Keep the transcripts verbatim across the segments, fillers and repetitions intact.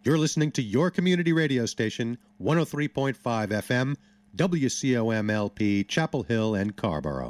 You're listening to your community radio station, one oh three point five F M, W C O M L P, Chapel Hill and Carrboro.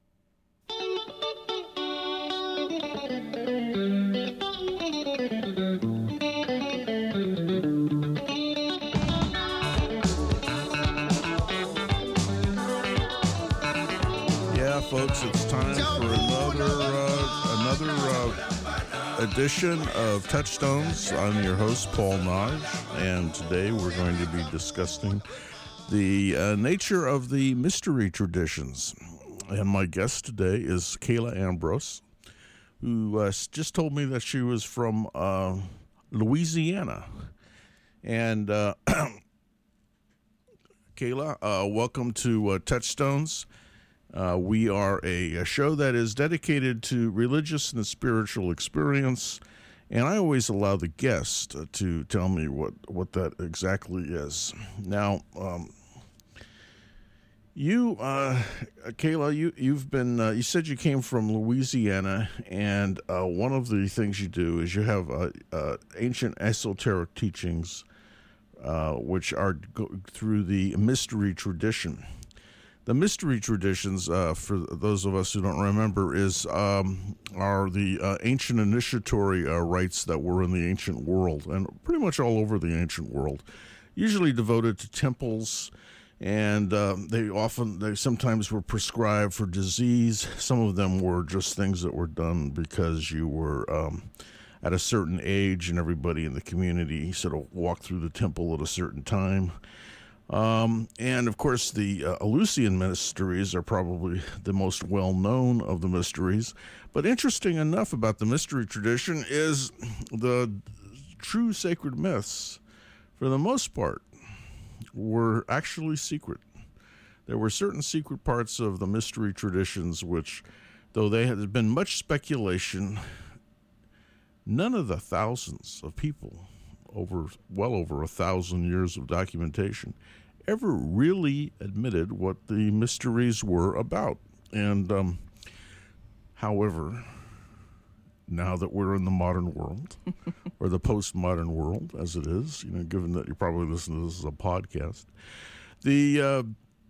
Yeah, folks, it's time for another uh, another uh, edition of Touchstones. I'm your host, Paul Nodge, and today we're going to be discussing the uh, nature of the mystery traditions. And my guest today is Kayla Ambrose, who uh, just told me that she was from uh, Louisiana. And uh, Kayla, uh, welcome to uh, Touchstones. Uh, we are a, a show that is dedicated to religious and spiritual experience, and I always allow the guest uh, to tell me what, what that exactly is. Now, um, you, uh, Kayla, you you've been uh, you said you came from Louisiana, and uh, one of the things you do is you have uh, uh, ancient esoteric teachings, uh, which are go through the mystery tradition. The mystery traditions, uh, for those of us who don't remember, is um, are the uh, ancient initiatory uh, rites that were in the ancient world, and pretty much all over the ancient world, usually devoted to temples, and uh, they often, they sometimes were prescribed for disease. Some of them were just things that were done because you were um, at a certain age, and everybody in the community sort of walked through the temple at a certain time. Um, and of course, the uh, Eleusinian mysteries are probably the most well-known of the mysteries. But interesting enough about the mystery tradition is the true sacred myths, for the most part, were actually secret. There were certain secret parts of the mystery traditions which, though there had been much speculation, none of the thousands of people over well over a thousand years of documentation ever really admitted what the mysteries were about. And um, however, now that we're in the modern world, or the postmodern world as it is, you know, given that you're probably listening to this as a podcast, the uh,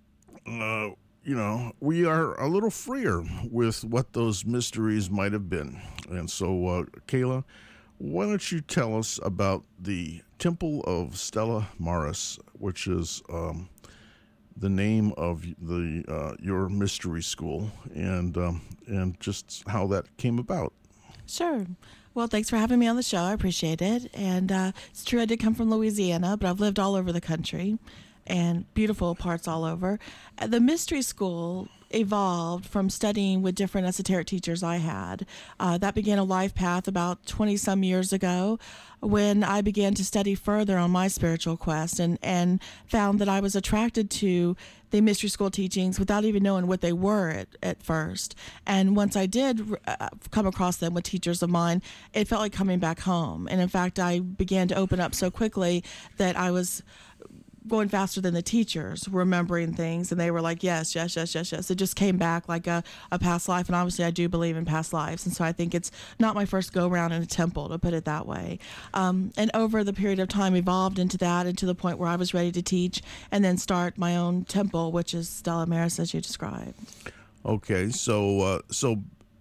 uh, you know, we are a little freer with what those mysteries might have been. And so, uh, Kayla, why don't you tell us about the Temple of Stella Maris, which is um, the name of the uh, your mystery school, and um, and just how that came about. Sure. Well, thanks for having me on the show. I appreciate it. And uh, it's true, I did come from Louisiana, but I've lived all over the country, and beautiful parts all over. The mystery school evolved from studying with different esoteric teachers I had. Uh, that began a life path about twenty some years ago when I began to study further on my spiritual quest, and, and found that I was attracted to the mystery school teachings without even knowing what they were at, at first. And once I did uh, come across them with teachers of mine, it felt like coming back home. And in fact, I began to open up so quickly that I was going faster than the teachers, remembering things, and they were like, yes, yes, yes, yes, yes. It just came back like a, a past life, and obviously I do believe in past lives, and so I think it's not my first go-around in a temple, to put it that way. Um, and over the period of time, evolved into that, and to the point where I was ready to teach, and then start my own temple, which is Stella Maris, as you described. Okay, so, uh, so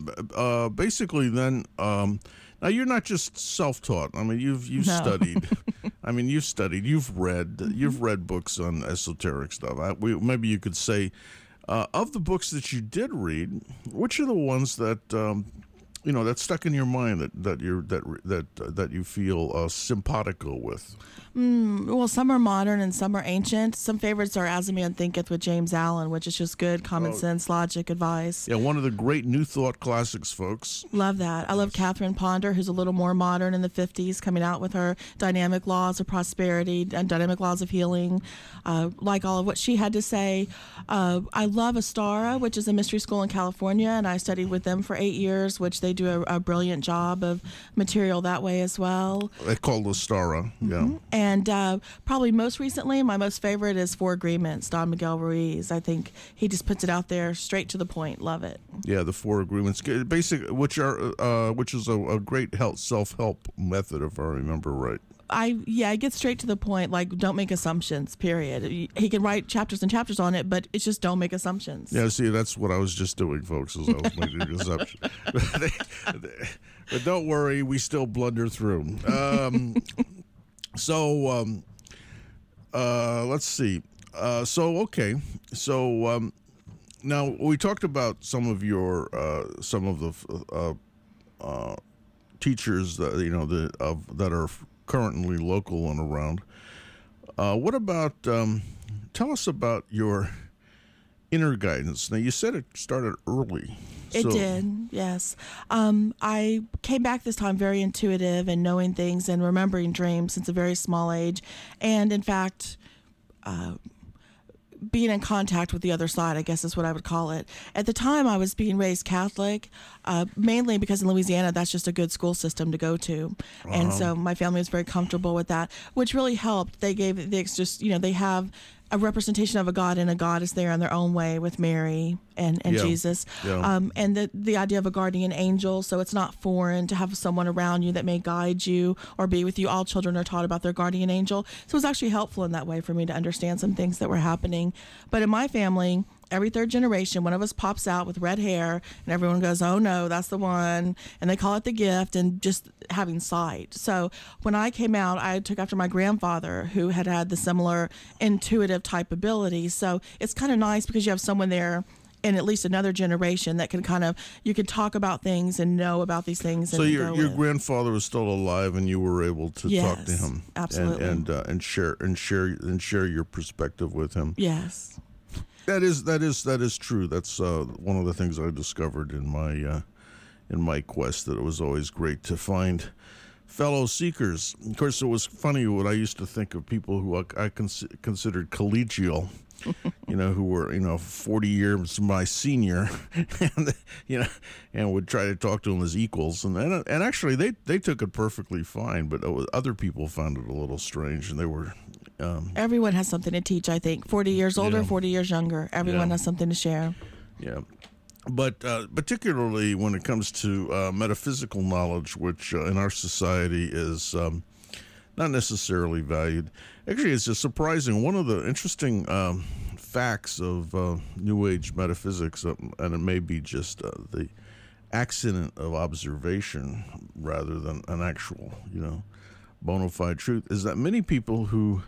uh, basically then, um, now you're not just self-taught. I mean, you've you've No. studied. I mean, you've studied. You've read. Mm-hmm. You've read books on esoteric stuff. I, we, maybe you could say, uh, of the books that you did read, which are the ones that um, you know that stuck in your mind that that you're that that uh, that you feel uh, simpatico with? Mm, well, some are modern and some are ancient. Some favorites are As a Man Thinketh with James Allen, which is just good common Oh. sense, logic, advice. Yeah, one of the great New Thought classics, folks. Love that. I love Catherine Ponder, who's a little more modern in the fifties, coming out with her dynamic laws of prosperity and dynamic laws of healing. Uh, like all of what she had to say. Uh, I love Astara, which is a mystery school in California, and I studied with them for eight years, which they do a, a brilliant job of material that way as well. They called Astara. Yeah. Mm-hmm. And uh, probably most recently, my most favorite is Four Agreements, Don Miguel Ruiz. I think he just puts it out there straight to the point. Love it. Yeah, the Four Agreements, basic, which are uh, which is a, a great help self help method, if I remember right. I yeah, I get straight to the point. Like, don't make assumptions. Period. He can write chapters and chapters on it, but it's just don't make assumptions. Yeah, see, that's what I was just doing, folks. Is I was making an assumption. But don't worry, we still blunder through. Um, so um, uh, let's see. Uh, so okay, so um, now we talked about some of your uh, some of the uh, uh, teachers that you know the of that are currently local and around. Uh, what about, um, tell us about your inner guidance. Now, you said it started early. It so. did, yes. Um, I came back this time very intuitive and knowing things and remembering dreams since a very small age. And in fact, uh, being in contact with the other side, I guess is what I would call it. At the time, I was being raised Catholic, uh, mainly because in Louisiana, that's just a good school system to go to. Uh-huh. And so my family was very comfortable with that, which really helped. They gave, they just, you know, they have a representation of a God and a goddess there in their own way with Mary and, and yeah. Jesus. Yeah. Um, and the, the idea of a guardian angel, so it's not foreign to have someone around you that may guide you or be with you. All children are taught about their guardian angel. So it was actually helpful in that way for me to understand some things that were happening. But in my family, every third generation, one of us pops out with red hair and everyone goes, oh no, that's the one. And they call it the gift and just having sight. So when I came out, I took after my grandfather who had had the similar intuitive type ability. So it's kind of nice because you have someone there in at least another generation that can kind of, you can talk about things and know about these things. So and your go your with. grandfather was still alive and you were able to Yes, talk to him. absolutely. And and, uh, and share and share and share your perspective with him. Yes. That is that is that is true. That's uh, one of the things I discovered in my uh, in my quest, that it was always great to find fellow seekers. Of course, it was funny what I used to think of people who I, I cons- considered collegial, you know, who were you know forty years my senior, and you know, and would try to talk to them as equals, and and, and actually they, they took it perfectly fine, but it was, other people found it a little strange, and they were. Um, Everyone has something to teach, I think. forty years older, yeah. forty years younger. Everyone Yeah. has something to share. Yeah. But uh, particularly when it comes to uh, metaphysical knowledge, which uh, in our society is um, not necessarily valued. Actually, it's just surprising. One of the interesting um, facts of uh, New Age metaphysics, uh, and it may be just uh, the accident of observation rather than an actual, you know, bona fide truth, is that many people who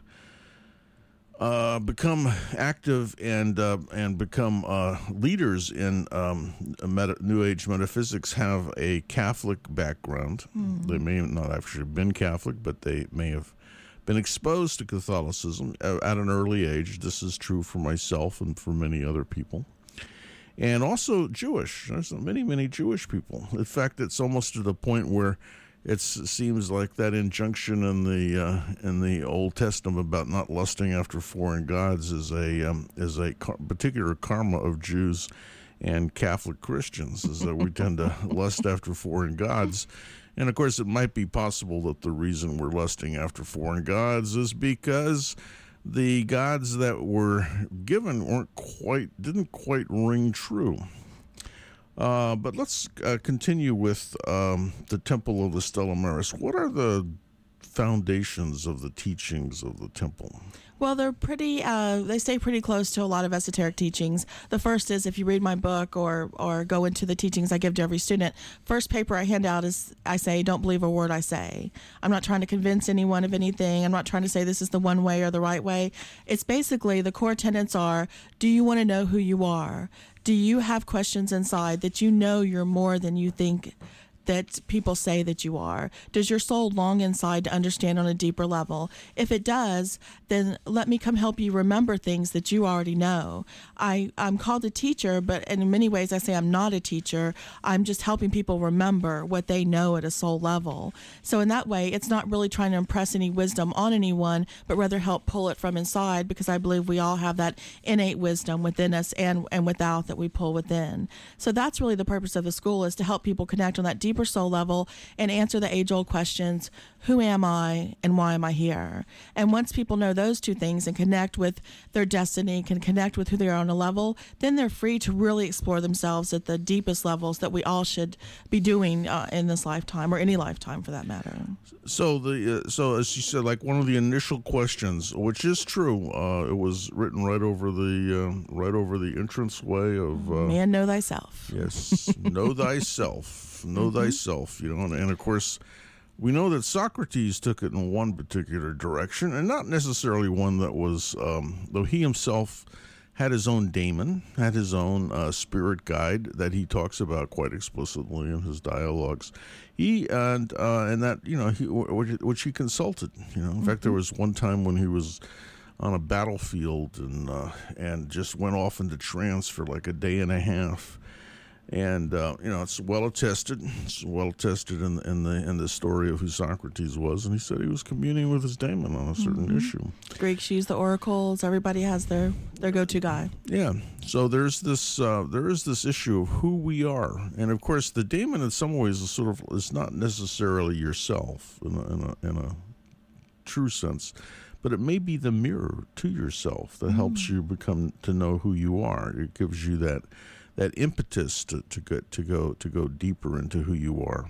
Uh, become active and uh, and become uh, leaders in um, meta- New Age metaphysics have a Catholic background. Mm. They may not actually have been Catholic, but they may have been exposed to Catholicism at an early age. This is true for myself and for many other people. And also Jewish. There's many, many Jewish people. In fact, it's almost to the point where it seems like that injunction in the uh, in the Old Testament about not lusting after foreign gods is a um, is a car- particular karma of Jews and Catholic Christians, is that we tend to lust after foreign gods. And of course, it might be possible that the reason we're lusting after foreign gods is because the gods that were given weren't quite didn't quite ring true. Uh, but let's uh, continue with um, the Temple of the Stella Maris. What are the foundations of the teachings of the temple? Well, they're pretty, uh, they stay pretty close to a lot of esoteric teachings. The first is, if you read my book or or go into the teachings I give to every student, first paper I hand out is, I say, don't believe a word I say. I'm not trying to convince anyone of anything. I'm not trying to say this is the one way or the right way. It's basically, the core tenets are, do you want to know who you are? Do you have questions inside that you know you're more than you think that people say that you are? Does your soul long inside to understand on a deeper level? If it does, then let me come help you remember things that you already know. I, I'm called a teacher, but in many ways I say I'm not a teacher. I'm just helping people remember what they know at a soul level. So in that way, it's not really trying to impress any wisdom on anyone, but rather help pull it from inside, because I believe we all have that innate wisdom within us and, and without that we pull within. So that's really the purpose of the school, is to help people connect on that deeper deeper soul level and answer the age-old questions, who am I and why am I here? And once people know those two things and connect with their destiny, can connect with who they are on a level, then they're free to really explore themselves at the deepest levels that we all should be doing uh, in this lifetime, or any lifetime for that matter. So the uh, so as you said, like one of the initial questions, which is true, uh, it was written right over the uh, right over the entranceway of uh, Man, know thyself. Yes, know thyself, know Mm-hmm. thyself. You know, and, and of course, we know that Socrates took it in one particular direction, and not necessarily one that was, um, though he himself had his own daemon, had his own uh, spirit guide that he talks about quite explicitly in his dialogues. He and uh, and that you know he, which he consulted. You know, in mm-hmm. fact, there was one time when he was on a battlefield and uh, and just went off into trance for like a day and a half. And uh, you know, it's well attested. It's well attested in, in the in the story of who Socrates was, and he said he was communing with his daemon on a certain mm-hmm. issue. Greeks use the oracles. Everybody has their, their go-to guy. Yeah. So there's this uh, there is this issue of who we are, and of course, the daemon in some ways is sort of is not necessarily yourself in a, in a, in a true sense, but it may be the mirror to yourself that mm. helps you become to know who you are. It gives you that. that impetus to, to go to go to go deeper into who you are.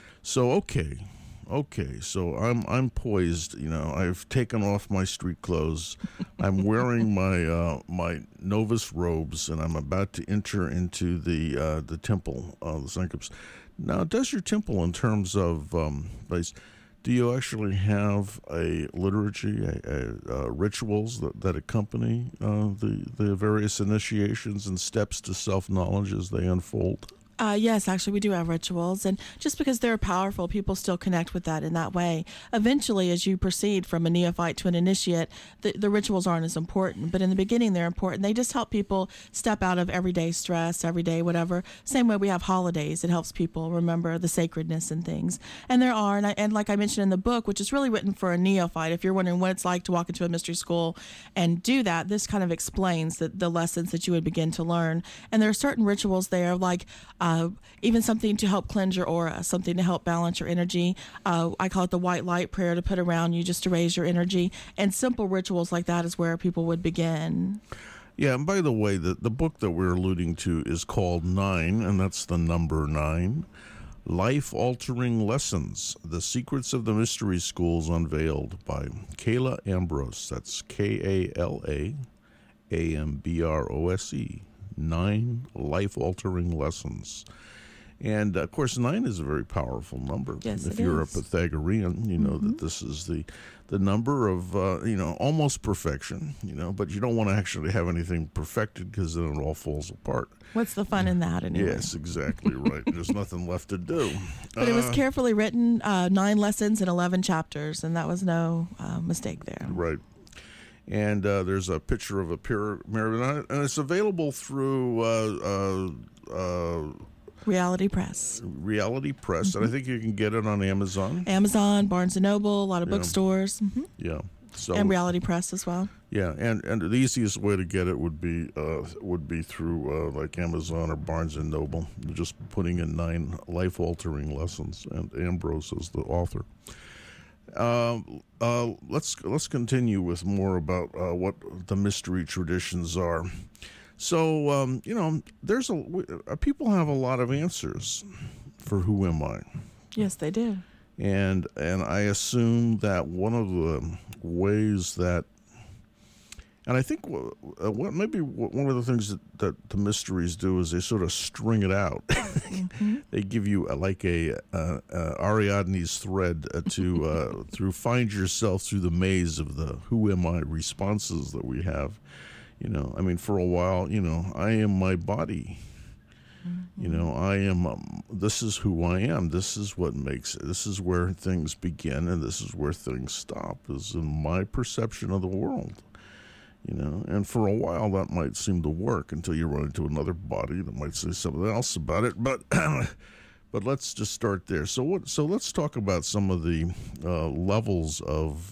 So okay, okay. So I'm I'm poised. You know, I've taken off my street clothes. I'm wearing my uh, my novice robes, and I'm about to enter into the uh, the temple, uh, the Sankaps. Now, does your temple, in terms of um, place, do you actually have a liturgy, a, a, uh, rituals that, that accompany uh, the, the various initiations and steps to self-knowledge as they unfold? Uh, yes, actually, we do have rituals, and just because they're powerful, people still connect with that in that way. Eventually, as you proceed from a neophyte to an initiate, the, the rituals aren't as important, but in the beginning, they're important. They just help people step out of everyday stress, everyday whatever. Same way we have holidays. It helps people remember the sacredness and things. And there are, and, I, and like I mentioned in the book, which is really written for a neophyte, if you're wondering what it's like to walk into a mystery school and do that, this kind of explains the, the lessons that you would begin to learn. And there are certain rituals there, like Uh, even something to help cleanse your aura, something to help balance your energy. Uh, I call it the white light prayer to put around you just to raise your energy. And simple rituals like that is where people would begin. Yeah, and by the way, the, the book that we're alluding to is called Nine, and that's the number nine. Life-Altering Lessons, The Secrets of the Mystery Schools Unveiled by Kayla Ambrose. That's K A L A A M B R O S E. Nine life-altering lessons. And, of course, nine is a very powerful number. Yes, if it you're is. a Pythagorean, you know Mm-hmm. that this is the the number of, uh, you know, almost perfection, you know, but you don't want to actually have anything perfected because then it all falls apart. What's the fun in that anyway? Yes, exactly right. There's nothing left to do. But it was Uh, carefully written, uh, nine lessons and eleven chapters, and that was no uh, mistake there. Right. And uh, there's a picture of a pyramid, and it's available through uh, uh, uh, Reality Press. Reality Press, Mm-hmm. and I think you can get it on Amazon. Amazon, Barnes and Noble, a lot of Yeah. bookstores, hmm Yeah. So and Reality Press as well. yeah, and, and the easiest way to get it would be uh, would be through uh, like Amazon or Barnes and Noble. Just putting in nine life altering lessons, and Ambrose is the author. Uh, uh, let's let's continue with more about uh, what the mystery traditions are. So um, you know, there's a uh, people have a lot of answers for who am I, Yes, they do. and and I assume that one of the ways that, and I think uh, what maybe one of the things that, that the mysteries do is they sort of string it out. Mm-hmm. They give you a, like a uh, uh, Ariadne's thread uh, to uh, through find yourself through the maze of the who am I responses that we have. You know, I mean, for a while, you know, I am my body. Mm-hmm. You know, I am. Um, this is who I am. This is what makes it. This is where things begin, and this is where things stop. Is in my perception of the world. You know, and for a while that might seem to work until you run into another body that might say something else about it. But but let's just start there. So what? So let's talk about some of the uh, levels of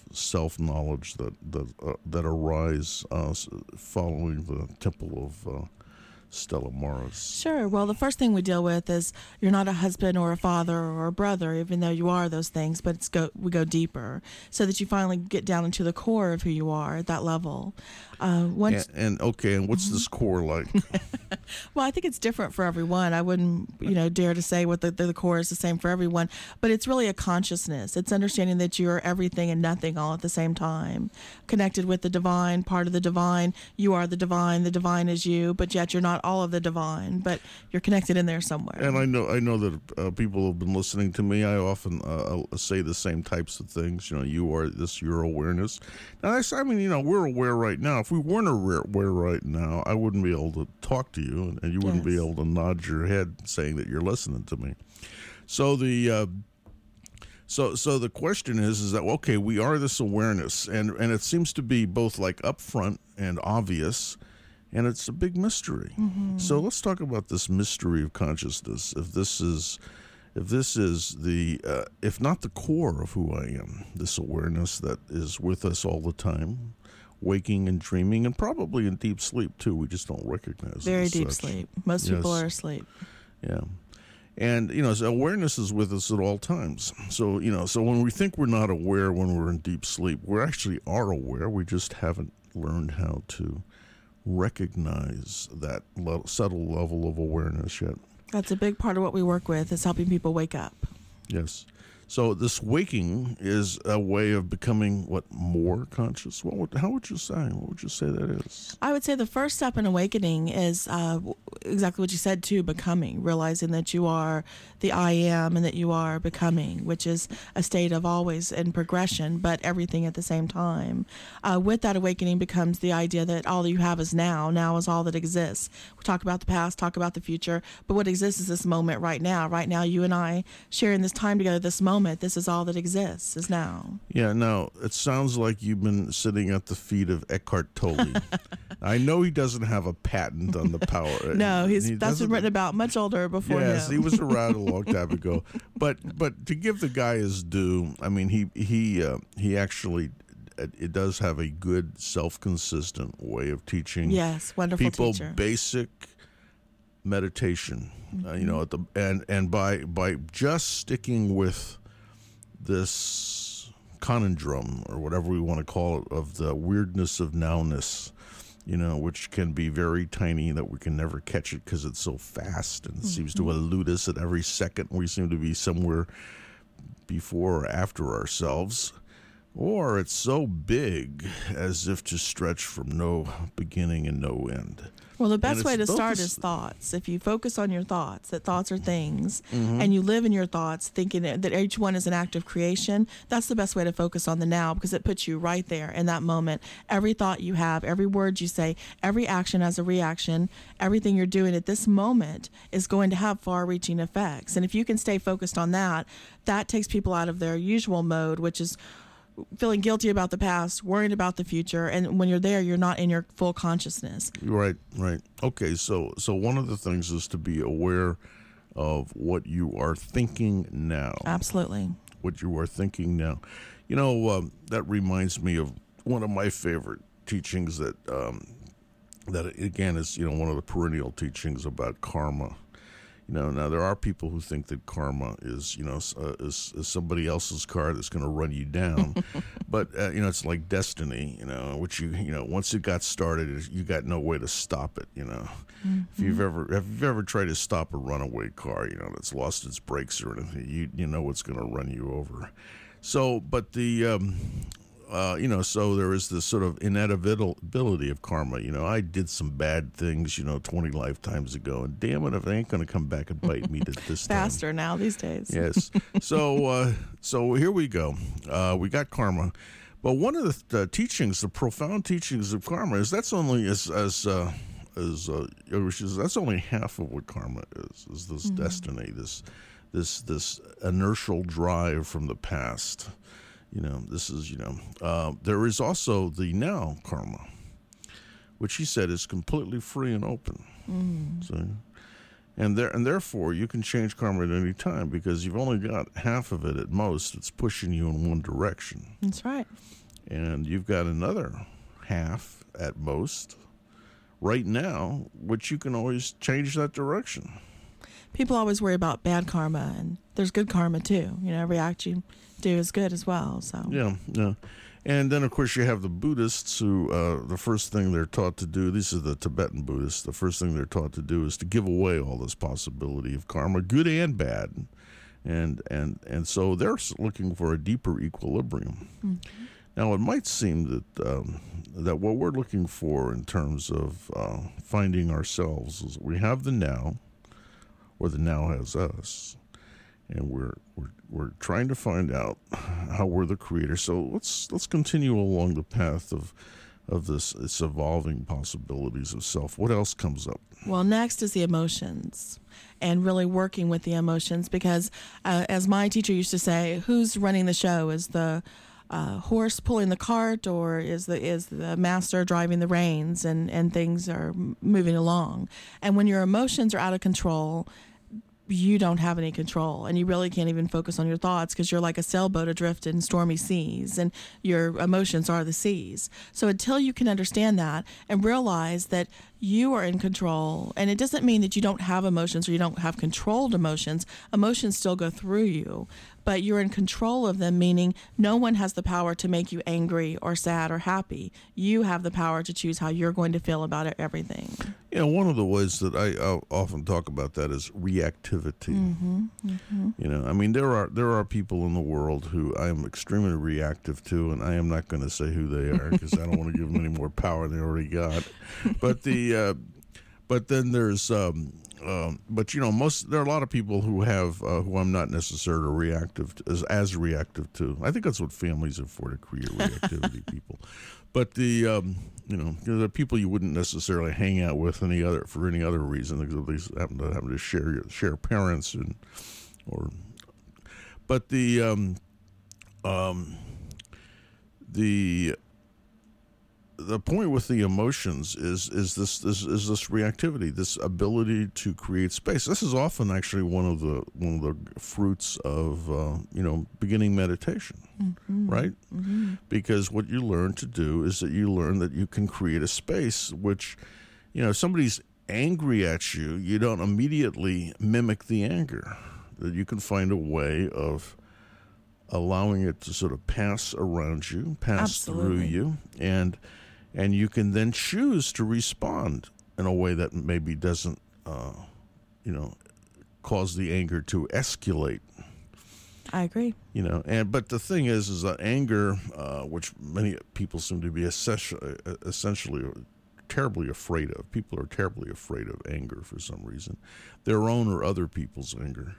self-knowledge that that uh, that arise uh, following the Temple of uh, Stella Morris. Sure. Well, the first thing we deal with is you're not a husband or a father or a brother, even though you are those things, but it's go we go deeper so that you finally get down into the core of who you are at that level. Uh, once, and, and okay, and what's this core like? well, I think it's different for everyone. I wouldn't, you know, dare to say what the, the, the core is the same for everyone, but it's really a consciousness. It's understanding that you're everything and nothing all at the same time, connected with the divine, part of the divine. You are the divine. The divine is you, but yet you're not all of the divine, but you're connected in there somewhere. And I know, I know that uh, people have been listening to me. I often uh, say the same types of things. You know, you are this, your awareness. Now, that's, I mean, you know, we're aware right now. If we weren't aware right now, I wouldn't be able to talk to you, and, and you wouldn't Yes. be able to nod your head saying that you're listening to me. So the uh, so so the question is, is that okay? We are this awareness, and and it seems to be both like upfront and obvious. And it's a big mystery. Mm-hmm. So let's talk about this mystery of consciousness. If this is, if this is the, uh, if not the core of who I am, this awareness that is with us all the time, waking and dreaming, and probably in deep sleep too. We just don't recognize it. Very as deep such. sleep. Most Yes. people are asleep. Yeah. And, you know, so awareness is with us at all times. So, you know, so when we think we're not aware when we're in deep sleep, we actually are aware. We just haven't learned how to recognize that le- subtle level of awareness yet. That's a big part of what we work with, is helping people wake up. Yes. So this waking is a way of becoming, what, more conscious? What would, how would you say? What would you say that is? I would say the first step in awakening is uh, exactly what you said too, becoming, realizing that you are the I am and that you are becoming, which is a state of always in progression, but everything at the same time. Uh, with that awakening becomes the idea that all you have is now. Now is all that exists. We talk about the past, talk about the future, but what exists is this moment right now. Right now, you and I sharing this time together, this moment. This is all that exists, is now. Yeah, now, it sounds like you've been sitting at the feet of Eckhart Tolle. I know he doesn't have a patent on the power. No, he's he that's been doesn't- written about much older before Yes, him. he was around a long time ago. But but to give the guy his due, I mean, he, he, uh, he actually, it, it does have a good, self-consistent way of teaching Yes, wonderful people teacher. basic meditation. Mm-hmm. Uh, you know, at the and and by by just sticking with this conundrum, or whatever we want to call it, of the weirdness of nowness, you know, which can be very tiny, that we can never catch it because it's so fast and it mm-hmm. seems to elude us at every second. We seem to be somewhere before or after ourselves. Or it's so big as if to stretch from no beginning and no end. Well, the And best it's way to both start a- is thoughts. If you focus on your thoughts, that thoughts are things, Mm-hmm. and you live in your thoughts thinking that that each one is an act of creation, that's the best way to focus on the now, because it puts you right there in that moment. Every thought you have, every word you say, every action has a reaction. Everything you're doing at this moment is going to have far-reaching effects. And if you can stay focused on that, that takes people out of their usual mode, which is feeling guilty about the past, worrying about the future, and when you're there, you're not in your full consciousness. Right, right. Okay, so so one of the things is to be aware of what you are thinking now. Absolutely. What you are thinking now. You know, um, that reminds me of one of my favorite teachings that, um, that again, is, you know, one of the perennial teachings about karma. You know, now there are people who think that karma is, you know, uh, is, is somebody else's car that's going to run you down, but uh, you know, it's like destiny. You know, which you, you know, once it got started, you got no way to stop it. You know, mm-hmm. if you've ever, if you've ever tried to stop a runaway car, you know, that's lost its brakes or anything, you you know what's going to run you over. So, but the. Um, Uh, you know, so there is this sort of inevitability of karma. You know, I did some bad things, you know, twenty lifetimes ago, and damn it, if they ain't going to come back and bite me this time. Faster now these days. Yes. So, uh, so here we go. Uh, we got karma, but one of the uh, teachings, the profound teachings of karma, is that's only as as uh, as uh, that's only half of what karma is. Is this mm-hmm. destiny, this this this inertial drive from the past. You know, this is, you know, uh, there is also the now karma, which he said is completely free and open. Mm. So, and there, and therefore, you can change karma at any time because you've only got half of it at most. It's pushing you in one direction. That's right. And you've got another half at most, right now, which you can always change that direction. People always worry about bad karma, and there's good karma too. You know, every act you do is good as well. So yeah, yeah. And then, of course, you have the Buddhists who uh, the first thing they're taught to do, these are the Tibetan Buddhists, the first thing they're taught to do is to give away all this possibility of karma, good and bad. And and, and so they're looking for a deeper equilibrium. Mm-hmm. Now, it might seem that um, that what we're looking for in terms of uh, finding ourselves is we have the now, or the now has us, and we're we're we're trying to find out how we're the creator. So let's let's continue along the path of of this this evolving possibilities of self. What else comes up? Well, next is the emotions, and really working with the emotions, because uh, as my teacher used to say, who's running the show? Is the uh, horse pulling the cart, or is the is the master driving the reins, and and things are moving along? And when your emotions are out of control, you don't have any control, and you really can't even focus on your thoughts, because you're like a sailboat adrift in stormy seas, and your emotions are the seas. So until you can understand that and realize that you are in control, and it doesn't mean that you don't have emotions or you don't have controlled emotions. Emotions still go through you, but you're in control of them, meaning no one has the power to make you angry or sad or happy. You have the power to choose how you're going to feel about everything. Yeah, one of the ways that I uh, often talk about that is reactivity. Mm-hmm, mm-hmm. You know, I mean, there are there are people in the world who I am extremely reactive to, and I am not going to say who they are because I don't want to give them any more power than they already got. But the uh, but then there's um, um, but you know, most there are a lot of people who have uh, who I'm not necessarily reactive to, as as reactive to. I think that's what families are for, to create reactivity people. But the um, you know, the people you wouldn't necessarily hang out with any other for any other reason, because at least happen to happen to share share parents and or. But the um, um, the the point with the emotions is is this, this is this reactivity, this ability to create space. This is often actually one of the one of the fruits of uh, you know beginning meditation, mm-hmm. right? Mm-hmm. Because what you learn to do is that you learn that you can create a space which, you know, if somebody's angry at you, you don't immediately mimic the anger. That you can find a way of allowing it to sort of pass around you, pass Absolutely. through you, and and you can then choose to respond in a way that maybe doesn't, uh, you know, cause the anger to escalate. I agree. You know, and but the thing is, is that anger, uh, which many people seem to be essentially, essentially terribly afraid of. People are terribly afraid of anger for some reason, their own or other people's anger.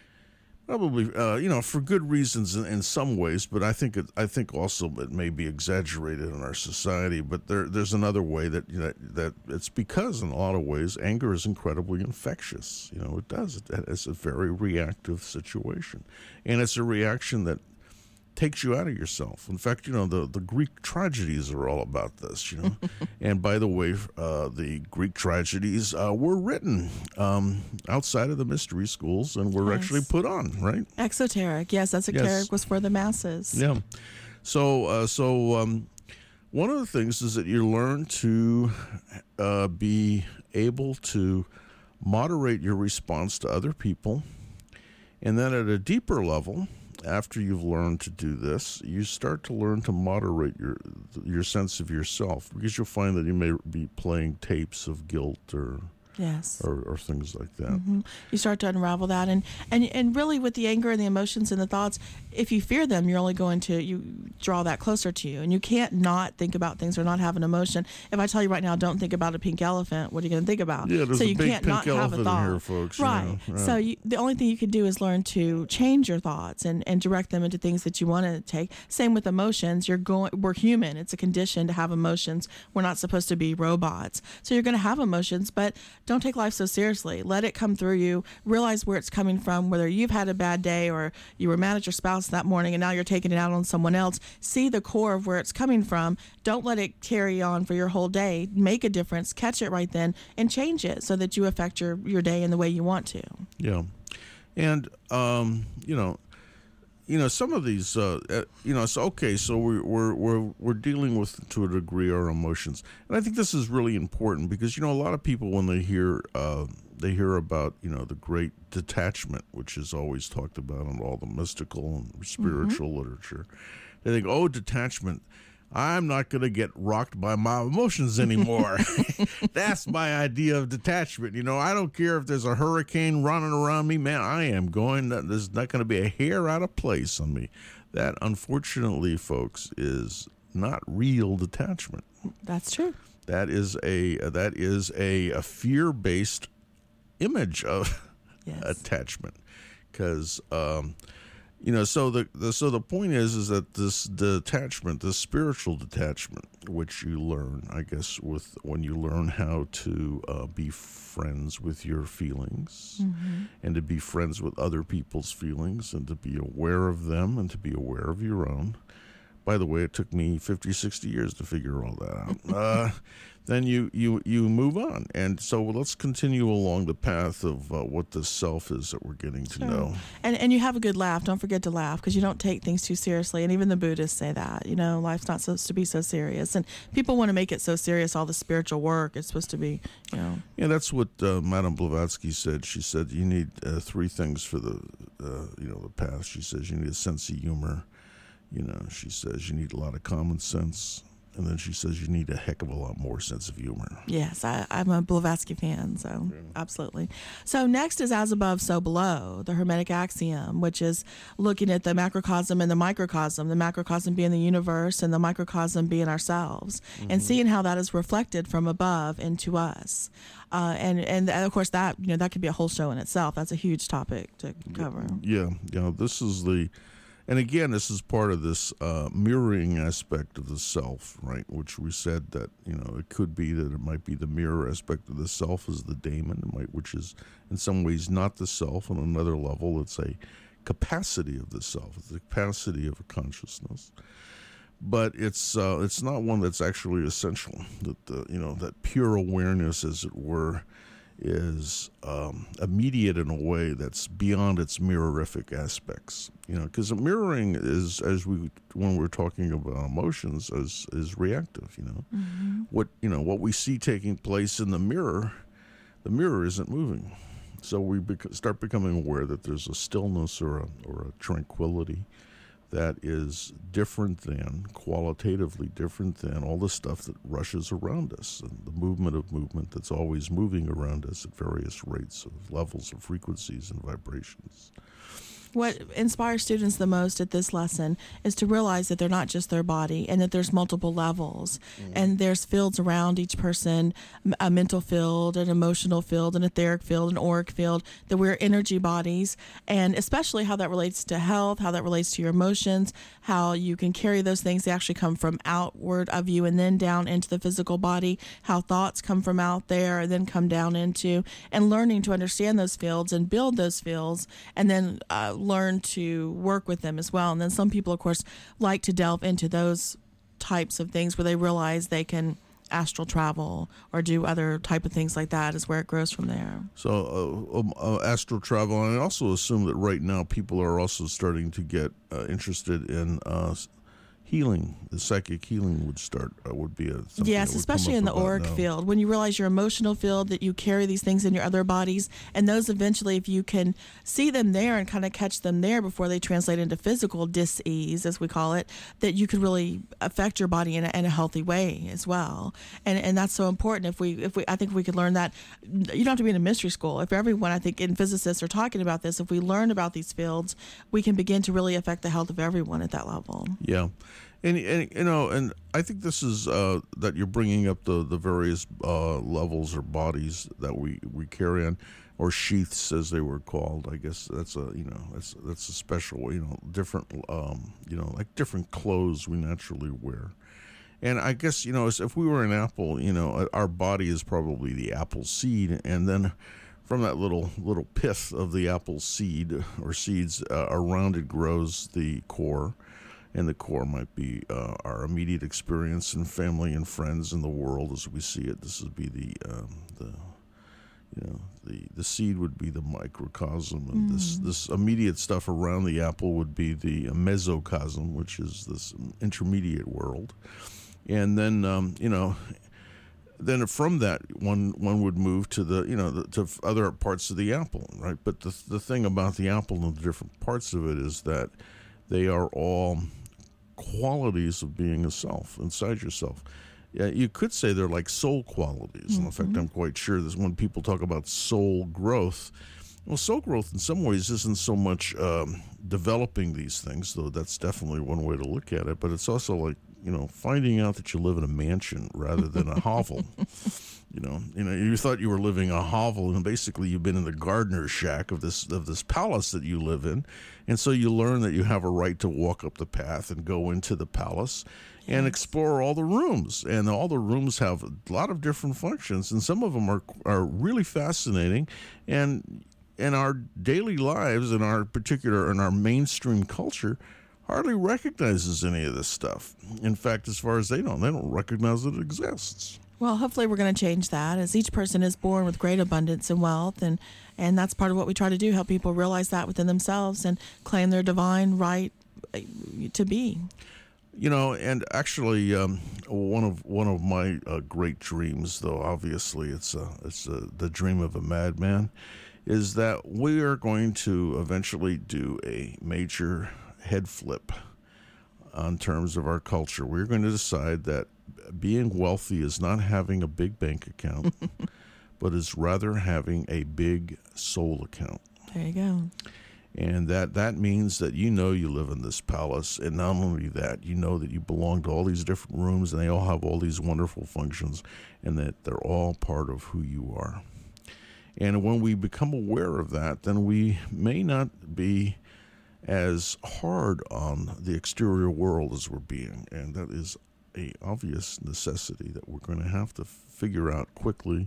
Probably, uh, you know, for good reasons in, in some ways, but I think it, I think also it may be exaggerated in our society. But there, there's another way that you know, that it's because in a lot of ways anger is incredibly infectious. You know, it does. It, it's a very reactive situation, and it's a reaction that takes you out of yourself. In fact, you know, the, the Greek tragedies are all about this, you know. And by the way, uh, the Greek tragedies uh, were written um, outside of the mystery schools and were Yes. actually put on, right? Exoteric. Yes, esoteric Yes. was for the masses. Yeah. So, uh, so um, one of the things is that you learn to uh, be able to moderate your response to other people. And then at a deeper level, after you've learned to do this, you start to learn to moderate your your sense of yourself, because you'll find that you may be playing tapes of guilt or Yes. or, or things like that. Mm-hmm. You start to unravel that, and, and and really with the anger and the emotions and the thoughts, if you fear them, you're only going to you draw that closer to you, and you can't not think about things or not have an emotion. If I tell you right now, don't think about a pink elephant, what are you going to think about? Yeah, there's so a you big can't pink not have elephant a thought, in here, folks, you right? know, right. So you, the only thing you can do is learn to change your thoughts and, and direct them into things that you want to take. Same with emotions. You're going. We're human. It's a condition to have emotions. We're not supposed to be robots. So you're going to have emotions, but don't take life so seriously. Seriously, let it come through you. Realize where it's coming from, whether you've had a bad day or you were mad at your spouse that morning and now you're taking it out on someone else. See the core of where it's coming from. Don't let it carry on for your whole day. Make a difference, catch it right then, and change it so that you affect your, your day in the way you want to. Yeah. And, um, you know, you know, some of these, uh, uh, you know, so okay, so we're we're we're we're dealing with to a degree our emotions, and I think this is really important because you know a lot of people when they hear uh, they hear about you know the great detachment, which is always talked about in all the mystical and spiritual mm-hmm. literature, they think, oh, detachment. I'm not going to get rocked by my emotions anymore. That's my idea of detachment. You know, I don't care if there's a hurricane running around me, man. I am going, there's not going to be a hair out of place on me. That, unfortunately, folks, is not real detachment. That's true. That is a, that is a, a fear-based image of yes. attachment. Because, um, You know, so the, the so the point is is that this detachment, this spiritual detachment, which you learn, I guess, with when you learn how to uh, be friends with your feelings, mm-hmm. and to be friends with other people's feelings, and to be aware of them, and to be aware of your own. By the way, it took me fifty, sixty years to figure all that out. uh, then you, you, you move on. And so let's continue along the path of uh, what the self is that we're getting to sure. know. And and you have a good laugh. Don't forget to laugh because you don't take things too seriously. And even the Buddhists say that. You know, life's not supposed to be so serious. And people want to make it so serious, all the spiritual work. It's supposed to be, you know. Yeah, that's what uh, Madame Blavatsky said. She said you need uh, three things for the, uh, you know, the path. She says you need a sense of humor. You know, she says you need a lot of common sense. And then she says you need a heck of a lot more sense of humor. Yes, I, I'm a Blavatsky fan, so yeah. absolutely. So next is as above, so below, the Hermetic axiom, which is looking at the macrocosm and the microcosm, the macrocosm being the universe and the microcosm being ourselves, mm-hmm. and seeing how that is reflected from above into us. Uh, and, and of course that, you know, that could be a whole show in itself. That's a huge topic to cover. Yeah, yeah. This is the... And again, this is part of this uh, mirroring aspect of the self, right? Which we said that, you know, it could be that it might be the mirror aspect of the self is the daemon, it might, which is in some ways not the self. On another level, it's a capacity of the self, it's the capacity of a consciousness. But it's uh, it's not one that's actually essential. That the, you know, that pure awareness, as it were, is um, immediate in a way that's beyond its mirrorific aspects. You know, because mirroring is, as we when we're talking about emotions, is is reactive. You know, mm-hmm. what you know what we see taking place in the mirror, the mirror isn't moving. So we bec- start becoming aware that there's a stillness or a or a tranquility that is different than, qualitatively different than all the stuff that rushes around us and the movement of movement that's always moving around us at various rates of levels of frequencies and vibrations. What inspires students the most at this lesson is to realize that they're not just their body and that there's multiple levels mm. and there's fields around each person, a mental field, an emotional field, an etheric field, an auric field, that we're energy bodies, and especially how that relates to health, how that relates to your emotions, how you can carry those things. They actually come from outward of you and then down into the physical body, how thoughts come from out there and then come down into, and learning to understand those fields and build those fields and then uh, learn to work with them as well. And then some people, of course, like to delve into those types of things where they realize they can astral travel or do other type of things like that, is where it grows from there. So uh, um, uh, astral travel, and I also assume that right now people are also starting to get uh, interested in uh, healing. The psychic healing would start, uh, would be a yes, especially in the auric now. field. When you realize your emotional field, that you carry these things in your other bodies, and those eventually, if you can see them there and kind of catch them there before they translate into physical dis-ease, as we call it, that you could really affect your body in a, in a healthy way as well. And and that's so important. If we, if we, I think we could learn that. You don't have to be in a mystery school. If everyone, I think, and physicists are talking about this, if we learn about these fields, we can begin to really affect the health of everyone at that level. Yeah. And, and you know, and I think this is uh, that you're bringing up the the various uh, levels or bodies that we, we carry on, or sheaths as they were called. I guess that's a you know that's that's a special you know different um, you know like different clothes we naturally wear. And I guess you know if we were an apple, you know, our body is probably the apple seed, and then from that little little pith of the apple seed or seeds uh, around it grows the core. And the core might be uh, our immediate experience and family and friends in the world as we see it. This would be the um, the you know, the, the seed would be the microcosm, and mm. this this immediate stuff around the apple would be the mesocosm, which is this intermediate world. And then, um, you know, then from that, one one would move to the, you know, the, to other parts of the apple, right? But the the thing about the apple and the different parts of it is that they are all qualities of being a self inside yourself. Yeah, you could say they're like soul qualities. Mm-hmm. In fact, I'm quite sure that when people talk about soul growth, well, soul growth in some ways isn't so much um, developing these things, though that's definitely one way to look at it, but it's also like, you know, finding out that you live in a mansion rather than a hovel. You know, you know, you thought you were living a hovel, and basically you've been in the gardener's shack of this of this palace that you live in, and so you learn that you have a right to walk up the path and go into the palace and explore all the rooms. And all the rooms have a lot of different functions, and some of them are are really fascinating. And in our daily lives, in our particular, in our mainstream culture, hardly recognizes any of this stuff. In fact, as far as they know, they don't recognize that it exists. Well, hopefully we're going to change that, as each person is born with great abundance and wealth, and, and that's part of what we try to do, help people realize that within themselves and claim their divine right to be. You know, and actually, um, one of one of my uh, great dreams, though obviously it's uh, it's uh, the dream of a madman, is that we are going to eventually do a major head flip on terms of our culture. We're going to decide that being wealthy is not having a big bank account, but is rather having a big soul account. There you go. And that, that means that you know you live in this palace, and not only that, you know that you belong to all these different rooms, and they all have all these wonderful functions, and that they're all part of who you are. And when we become aware of that, then we may not be as hard on the exterior world as we're being, and that is a obvious necessity that we're going to have to figure out quickly,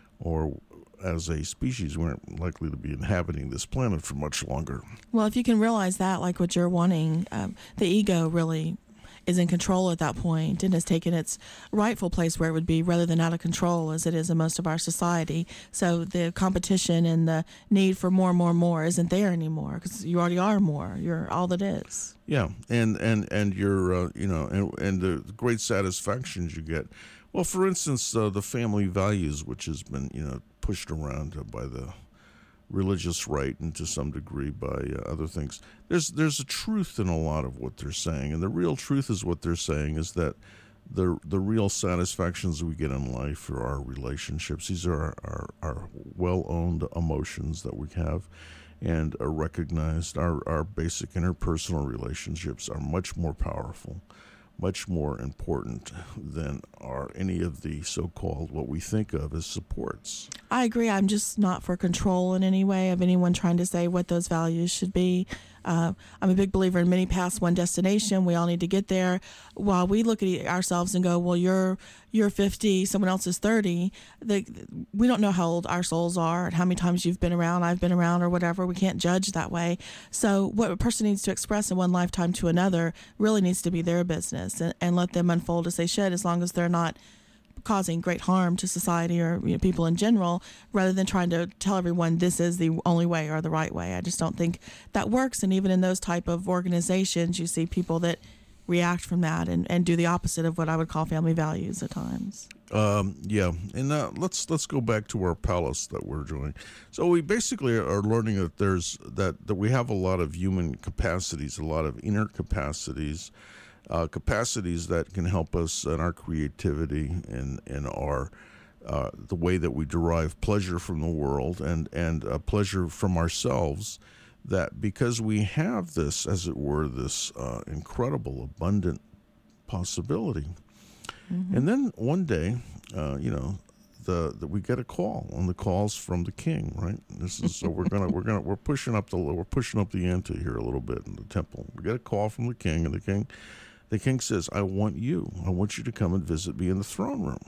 or as a species we aren't likely to be inhabiting this planet for much longer. Well, if you can realize that, like what you're wanting, um, the ego really is in control at that point and has taken its rightful place where it would be, rather than out of control as it is in most of our society. So the competition and the need for more and more and more isn't there anymore, because you already are more. You're all that is. Yeah, and and and you're uh, you know, and and the great satisfactions you get. Well, for instance, uh, the family values, which has been, you know, pushed around uh, by the religious right and to some degree by uh, other things. There's there's a truth in a lot of what they're saying, and the real truth is what they're saying is that the the real satisfactions we get in life are our relationships. These are our, our, our well-owned emotions that we have and are recognized. Our, our basic interpersonal relationships are much more powerful, much more important than are any of the so-called what we think of as supports. I agree. I'm just not for control in any way of anyone trying to say what those values should be. Uh, I'm a big believer in many paths, one destination. We all need to get there. While we look at ourselves and go, well, you're you're fifty, someone else is thirty. The, we don't know how old our souls are and how many times you've been around, I've been around, or whatever. We can't judge that way. So what a person needs to express in one lifetime to another really needs to be their business, and, and let them unfold as they should, as long as they're not causing great harm to society or, you know, people in general, rather than trying to tell everyone this is the only way or the right way. I just don't think that works. And even in those type of organizations, you see people that react from that and, and do the opposite of what I would call family values at times. Um, yeah, and uh, let's let's go back to our palace that we're doing. So we basically are learning that there's that that we have a lot of human capacities, a lot of inner capacities. Uh, capacities that can help us in our creativity and in our uh, the way that we derive pleasure from the world and and uh, pleasure from ourselves. That because we have this, as it were, this uh, incredible, abundant possibility, mm-hmm. and then one day, uh, you know, the, the we get a call, and the call's from the king, right? This is so we're gonna we're gonna we're pushing up the we're pushing up the ante here a little bit in the temple. We get a call from the king, and the king. The king says, I want you. I want you to come and visit me in the throne room.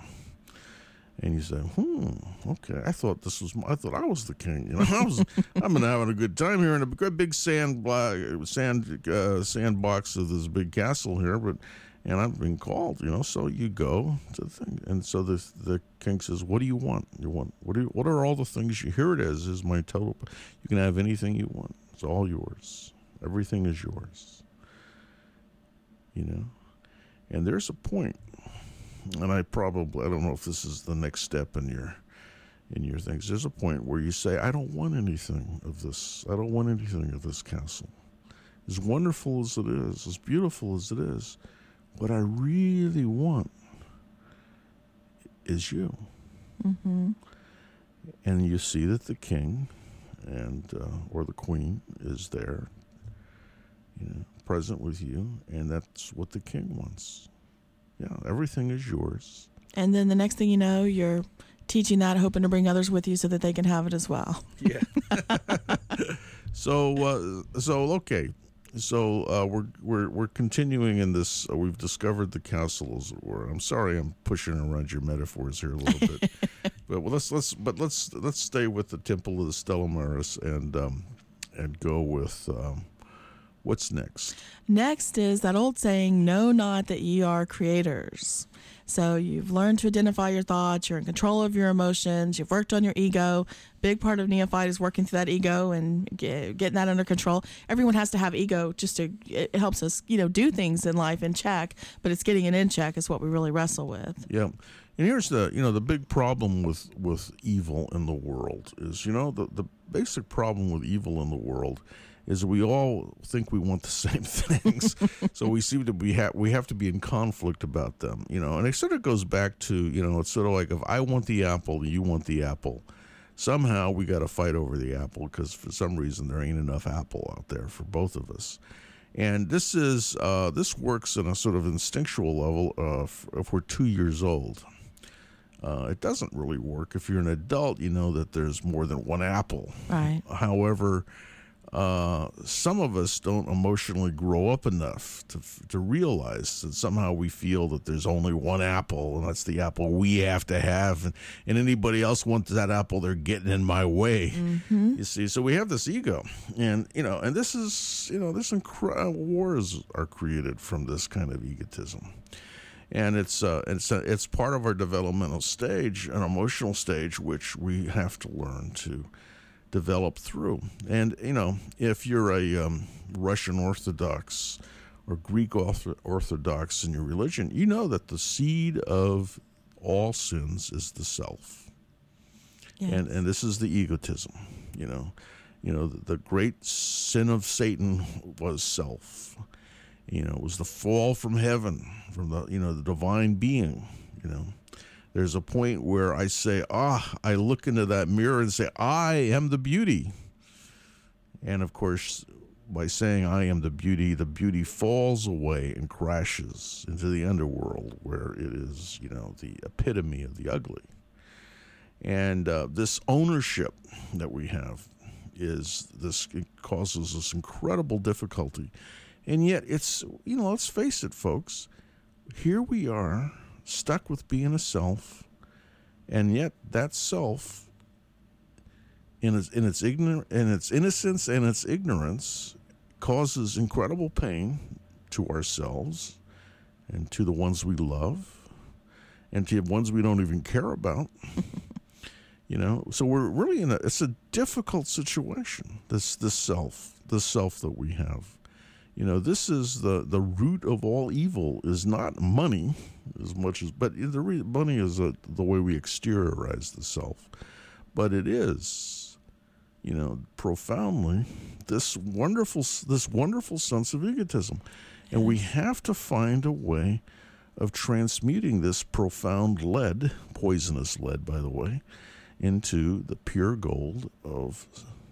And you say, hmm, okay. I thought this was, my, I thought I was the king. You know, I was, I've been having a good time here in a good big sand, sand, uh, sandbox of this big castle here. But, And I'm being called, you know. So you go to the thing, and so the the king says, "What do you want? You want what? Do you, what are all the things you? Here it is. Is my total. You can have anything you want. It's all yours. Everything is yours. You know." And there's a point, and I probably I don't know if this is the next step in your in your things. There's a point where you say, "I don't want anything of this. I don't want anything of this castle. As wonderful as it is, as beautiful as it is." What I really want is you. Mm-hmm. And you see that the king and uh, or the queen is there, you know, present with you, and that's what the king wants. Yeah, everything is yours. And then the next thing you know, you're teaching that, hoping to bring others with you so that they can have it as well. Yeah. so, uh, so okay. So uh, we're we're we're continuing in this. Uh, we've discovered the castle, as it were. I'm sorry, I'm pushing around your metaphors here a little bit, but well, let's let's but let's let's stay with the Temple of the Stella Maris and um, and go with um, what's next. Next is that old saying, "Know not that ye are creators." So you've learned to identify your thoughts. You're in control of your emotions. You've worked on your ego. Big part of Neophyte is working through that ego and get, getting that under control. Everyone has to have ego just to, it helps us, you know, do things in life in check, but it's getting it in check is what we really wrestle with. Yeah. And here's the, you know, the big problem with, with evil in the world is, you know, the, the basic problem with evil in the world is we all think we want the same things. So we seem to be, ha- we have to be in conflict about them, you know, and it sort of goes back to, you know, it's sort of like if I want the apple and you want the apple, somehow we got to fight over the apple because for some reason there ain't enough apple out there for both of us. And this is, uh, this works on a sort of instinctual level uh, if, if we're two years old. Uh, it doesn't really work. If you're an adult, you know that there's more than one apple. Right. However, Uh, some of us don't emotionally grow up enough to to realize that somehow we feel that there's only one apple, and that's the apple we have to have, and, and anybody else wants that apple, they're getting in my way. Mm-hmm. You see, so we have this ego, and you know, and this is, you know, this incredible wars are created from this kind of egotism. And it's uh, it's uh, it's part of our developmental stage, an emotional stage, which we have to learn to develop through. And, you know, if you're a um, Russian Orthodox or Greek Orthodox in your religion, you know that the seed of all sins is the self. Yes. And and this is the egotism, you know. You know, the, the great sin of Satan was self. You know, it was the fall from heaven, from the, you know, the divine being, you know. There's a point where I say, ah, I look into that mirror and say, I am the beauty. And of course, by saying I am the beauty, the beauty falls away and crashes into the underworld where it is, you know, the epitome of the ugly. And uh, this ownership that we have is this, it causes us incredible difficulty. And yet it's, you know, let's face it, folks, here we are, stuck with being a self, and yet that self, in its in its ignor- in its innocence and its ignorance, causes incredible pain to ourselves and to the ones we love and to the ones we don't even care about. You know, so we're really in a it's a difficult situation. This this self, this self that we have. You know, this is the, the root of all evil is not money as much as, but the re, money is a, the way we exteriorize the self. But it is, you know, profoundly this wonderful, this wonderful sense of egotism. And we have to find a way of transmuting this profound lead, poisonous lead, by the way, into the pure gold of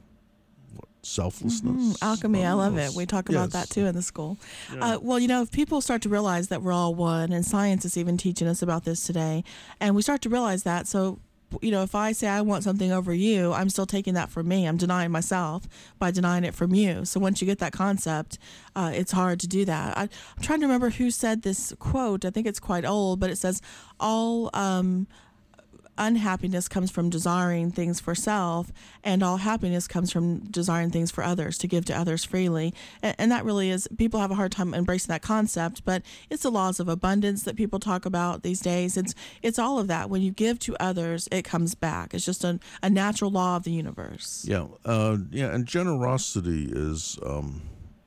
selflessness. Mm-hmm. Alchemy, I love it. We talk about yes. that too in the school. Yeah. Uh, well, you know, if people start to realize that we're all one, and science is even teaching us about this today, and we start to realize that, so, you know, if I say I want something over you, I'm still taking that from me. I'm denying myself by denying it from you. So once you get that concept, uh, it's hard to do that. I, I'm trying to remember who said this quote. I think it's quite old, but it says, all... Um, unhappiness comes from desiring things for self, and all happiness comes from desiring things for others, to give to others freely. And, and that really is, people have a hard time embracing that concept, but it's the laws of abundance that people talk about these days. It's it's all of that. When you give to others, it comes back. It's just a, a natural law of the universe. Yeah, uh, yeah, and generosity is um,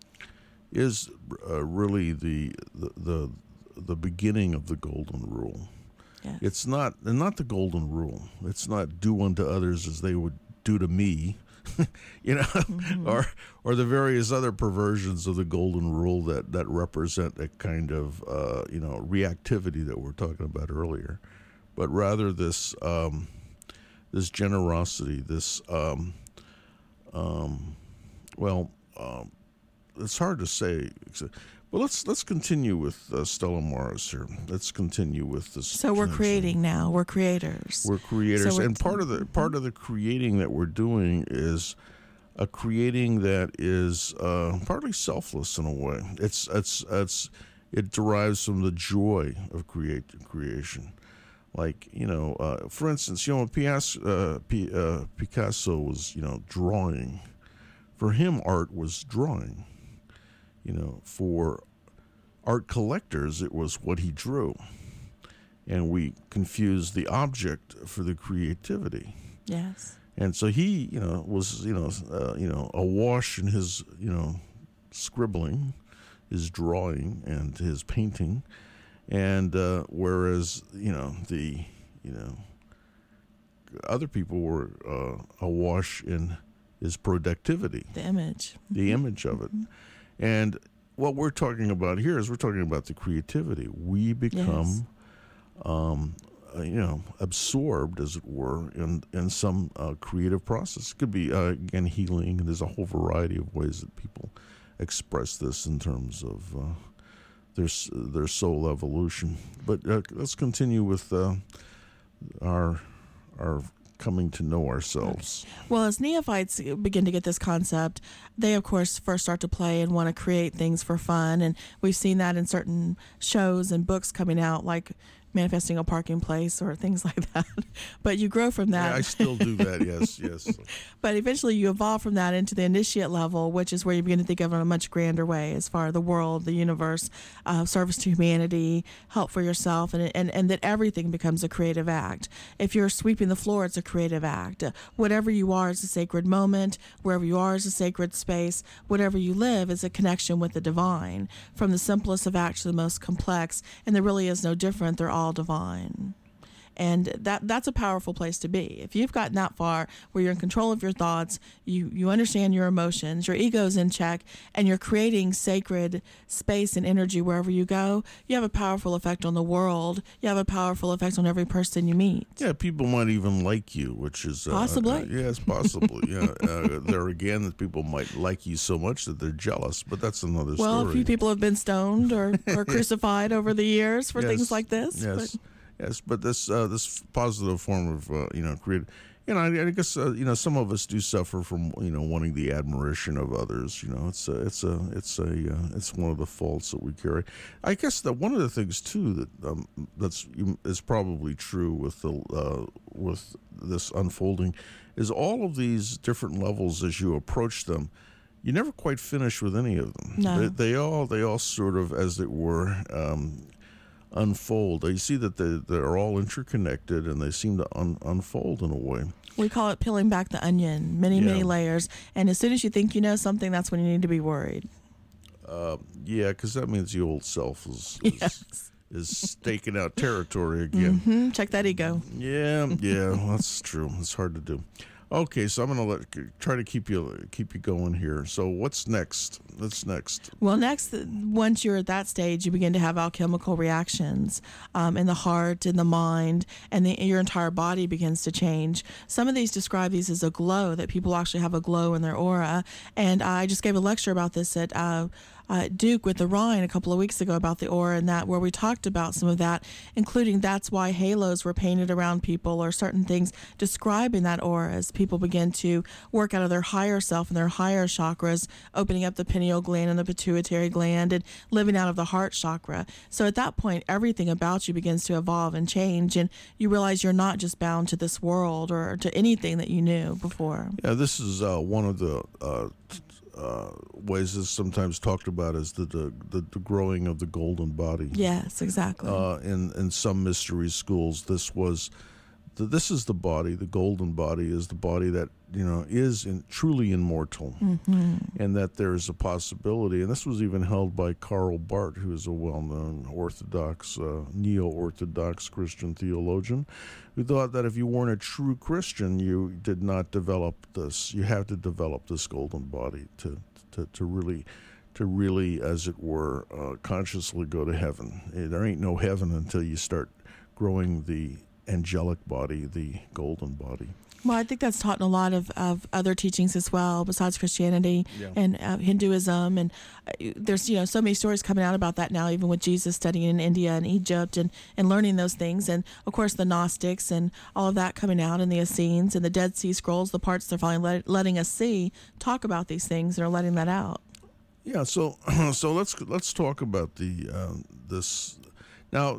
is uh, really the, the the the beginning of the golden rule. Yes. It's not not the golden rule. It's not do unto others as they would do to me, you know, mm-hmm. or or the various other perversions of the golden rule that, that represent a kind of uh, you know reactivity that we were talking about earlier, but rather this um, this generosity, this um, um, well, um, it's hard to say. Well, let's let's continue with uh, Stella Maris here. Let's continue with this. So we're creating now. We're creators. We're creators, so we're and part of the part of the creating that we're doing is a creating that is uh, partly selfless in a way. It's it's it's it derives from the joy of create creation. Like you know, uh, for instance, you know, Picasso, uh, P, uh, Picasso was you know drawing. For him, art was drawing. You know, for art collectors, it was what he drew. And we confused the object for the creativity. Yes. And so he, you know, was, you know, uh, you know, awash in his, you know, scribbling, his drawing and his painting. And uh, whereas, you know, the, you know, other people were uh, awash in his productivity. The image. The mm-hmm. image of it. Mm-hmm. And what we're talking about here is we're talking about the creativity. We become, yes. um, uh, you know, absorbed, as it were, in in some uh, creative process. It could be, uh, again, healing. There's a whole variety of ways that people express this in terms of uh, their their soul evolution. But uh, let's continue with uh, our our. coming to know ourselves. Well, as neophytes begin to get this concept, they of course first start to play and want to create things for fun, and we've seen that in certain shows and books coming out, like Manifesting a Parking Place or things like that. But you grow from that. Yeah, I still do that, yes, yes. But eventually you evolve from that into the initiate level, which is where you begin to think of it in a much grander way, as far as the world, the universe, uh, service to humanity, help for yourself, and, and, and that everything becomes a creative act. If you're sweeping the floor, it's a creative act. Uh, whatever you are is a sacred moment. Wherever you are is a sacred space. Whatever you live is a connection with the divine, from the simplest of acts to the most complex, and there really is no different. They're all divine. And that that's a powerful place to be. If you've gotten that far where you're in control of your thoughts, you, you understand your emotions, your ego's in check, and you're creating sacred space and energy wherever you go, you have a powerful effect on the world. You have a powerful effect on every person you meet. Yeah, people might even like you, which is... Uh, possibly. Uh, yes, possibly. yeah. Uh, there again, that people might like you so much that they're jealous, but that's another well, story. Well, a few people have been stoned or, or crucified over the years for yes, things like this. Yes. But, Yes, but this uh, this positive form of uh, you know creative, you know, I, I guess uh, you know some of us do suffer from you know wanting the admiration of others. You know, it's a, it's a it's a uh, it's one of the faults that we carry. I guess that one of the things too that um, that's is probably true with the uh, with this unfolding is all of these different levels as you approach them. You never quite finish with any of them. No. They, they all they all sort of, as it were. Um, unfold. You see that they, they're all interconnected and they seem to un, unfold in a way. We call it peeling back the onion, many, yeah. many layers. And as soon as you think you know something, that's when you need to be worried. Uh, yeah, because that means the old self is, is, yes. is staking out territory again. Mm-hmm. Check that ego. Yeah, yeah, that's true. It's hard to do. Okay, so I'm going to let try to keep you keep you going here. So what's next? What's next? Well, next, once you're at that stage, you begin to have alchemical reactions um, in the heart, in the mind, and the, your entire body begins to change. Some of these describe these as a glow, that people actually have a glow in their aura. And I just gave a lecture about this at uh, uh, Duke with the Rhine a couple of weeks ago about the aura and that, where we talked about some of that, including that's why halos were painted around people or certain things describing that aura as people begin to work out of their higher self and their higher chakras, opening up the pineal gland and the pituitary gland and living out of the heart chakra. So at that point, everything about you begins to evolve and change, and you realize you're not just bound to this world or to anything that you knew before. Yeah, this is uh, one of the uh, uh, ways that's sometimes talked about as the, the, the, the growing of the golden body. Yes, exactly. Uh, in, in some mystery schools, this was, the, this is the body, the golden body is the body that, you know, is in, truly immortal, mm-hmm. and that there is a possibility, and this was even held by Karl Barth, who is a well-known Orthodox, uh, neo-Orthodox Christian theologian, who thought that if you weren't a true Christian, you did not develop this. You have to develop this golden body to to, to really, to really, as it were, uh, consciously go to heaven. There ain't no heaven until you start growing the angelic body, the golden body. Well, I think that's taught in a lot of, of other teachings as well, besides Christianity Yeah. and uh, Hinduism. And uh, there's, you know, so many stories coming out about that now, even with Jesus studying in India and Egypt and, and learning those things. And, of course, the Gnostics and all of that coming out, and the Essenes and the Dead Sea Scrolls, the parts they're finally let, letting us see, talk about these things and are letting that out. Yeah, so so let's let's talk about the um, this now.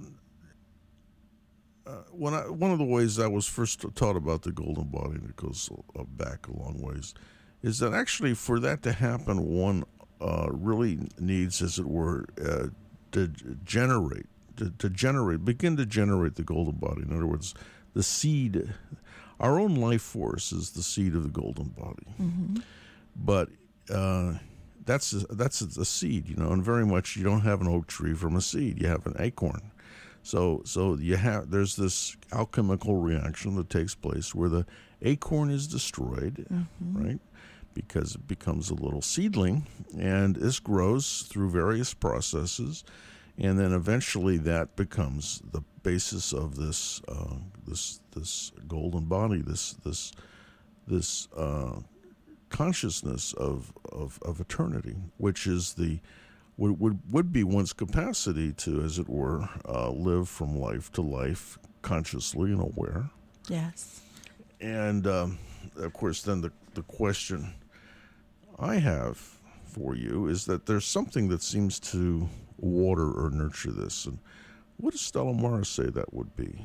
Uh, when I, one of the ways I was first taught about the golden body, and it goes uh, back a long ways, is that actually for that to happen, one uh, really needs, as it were, uh, to generate, to, to generate, begin to generate the golden body. In other words, the seed, our own life force is the seed of the golden body. Mm-hmm. But uh, that's a, that's a seed, you know, and very much you don't have an oak tree from a seed; you have an acorn. So, so you have there's this alchemical reaction that takes place where the acorn is destroyed, mm-hmm. right? Because it becomes a little seedling, and this grows through various processes, and then eventually that becomes the basis of this uh, this this golden body, this this this uh, consciousness of, of of eternity, which is the Would, would would be one's capacity to, as it were, uh, live from life to life consciously and aware. Yes. And, um, of course, then the, the question I have for you is that there's something that seems to water or nurture this. And what does Stella Mara say that would be?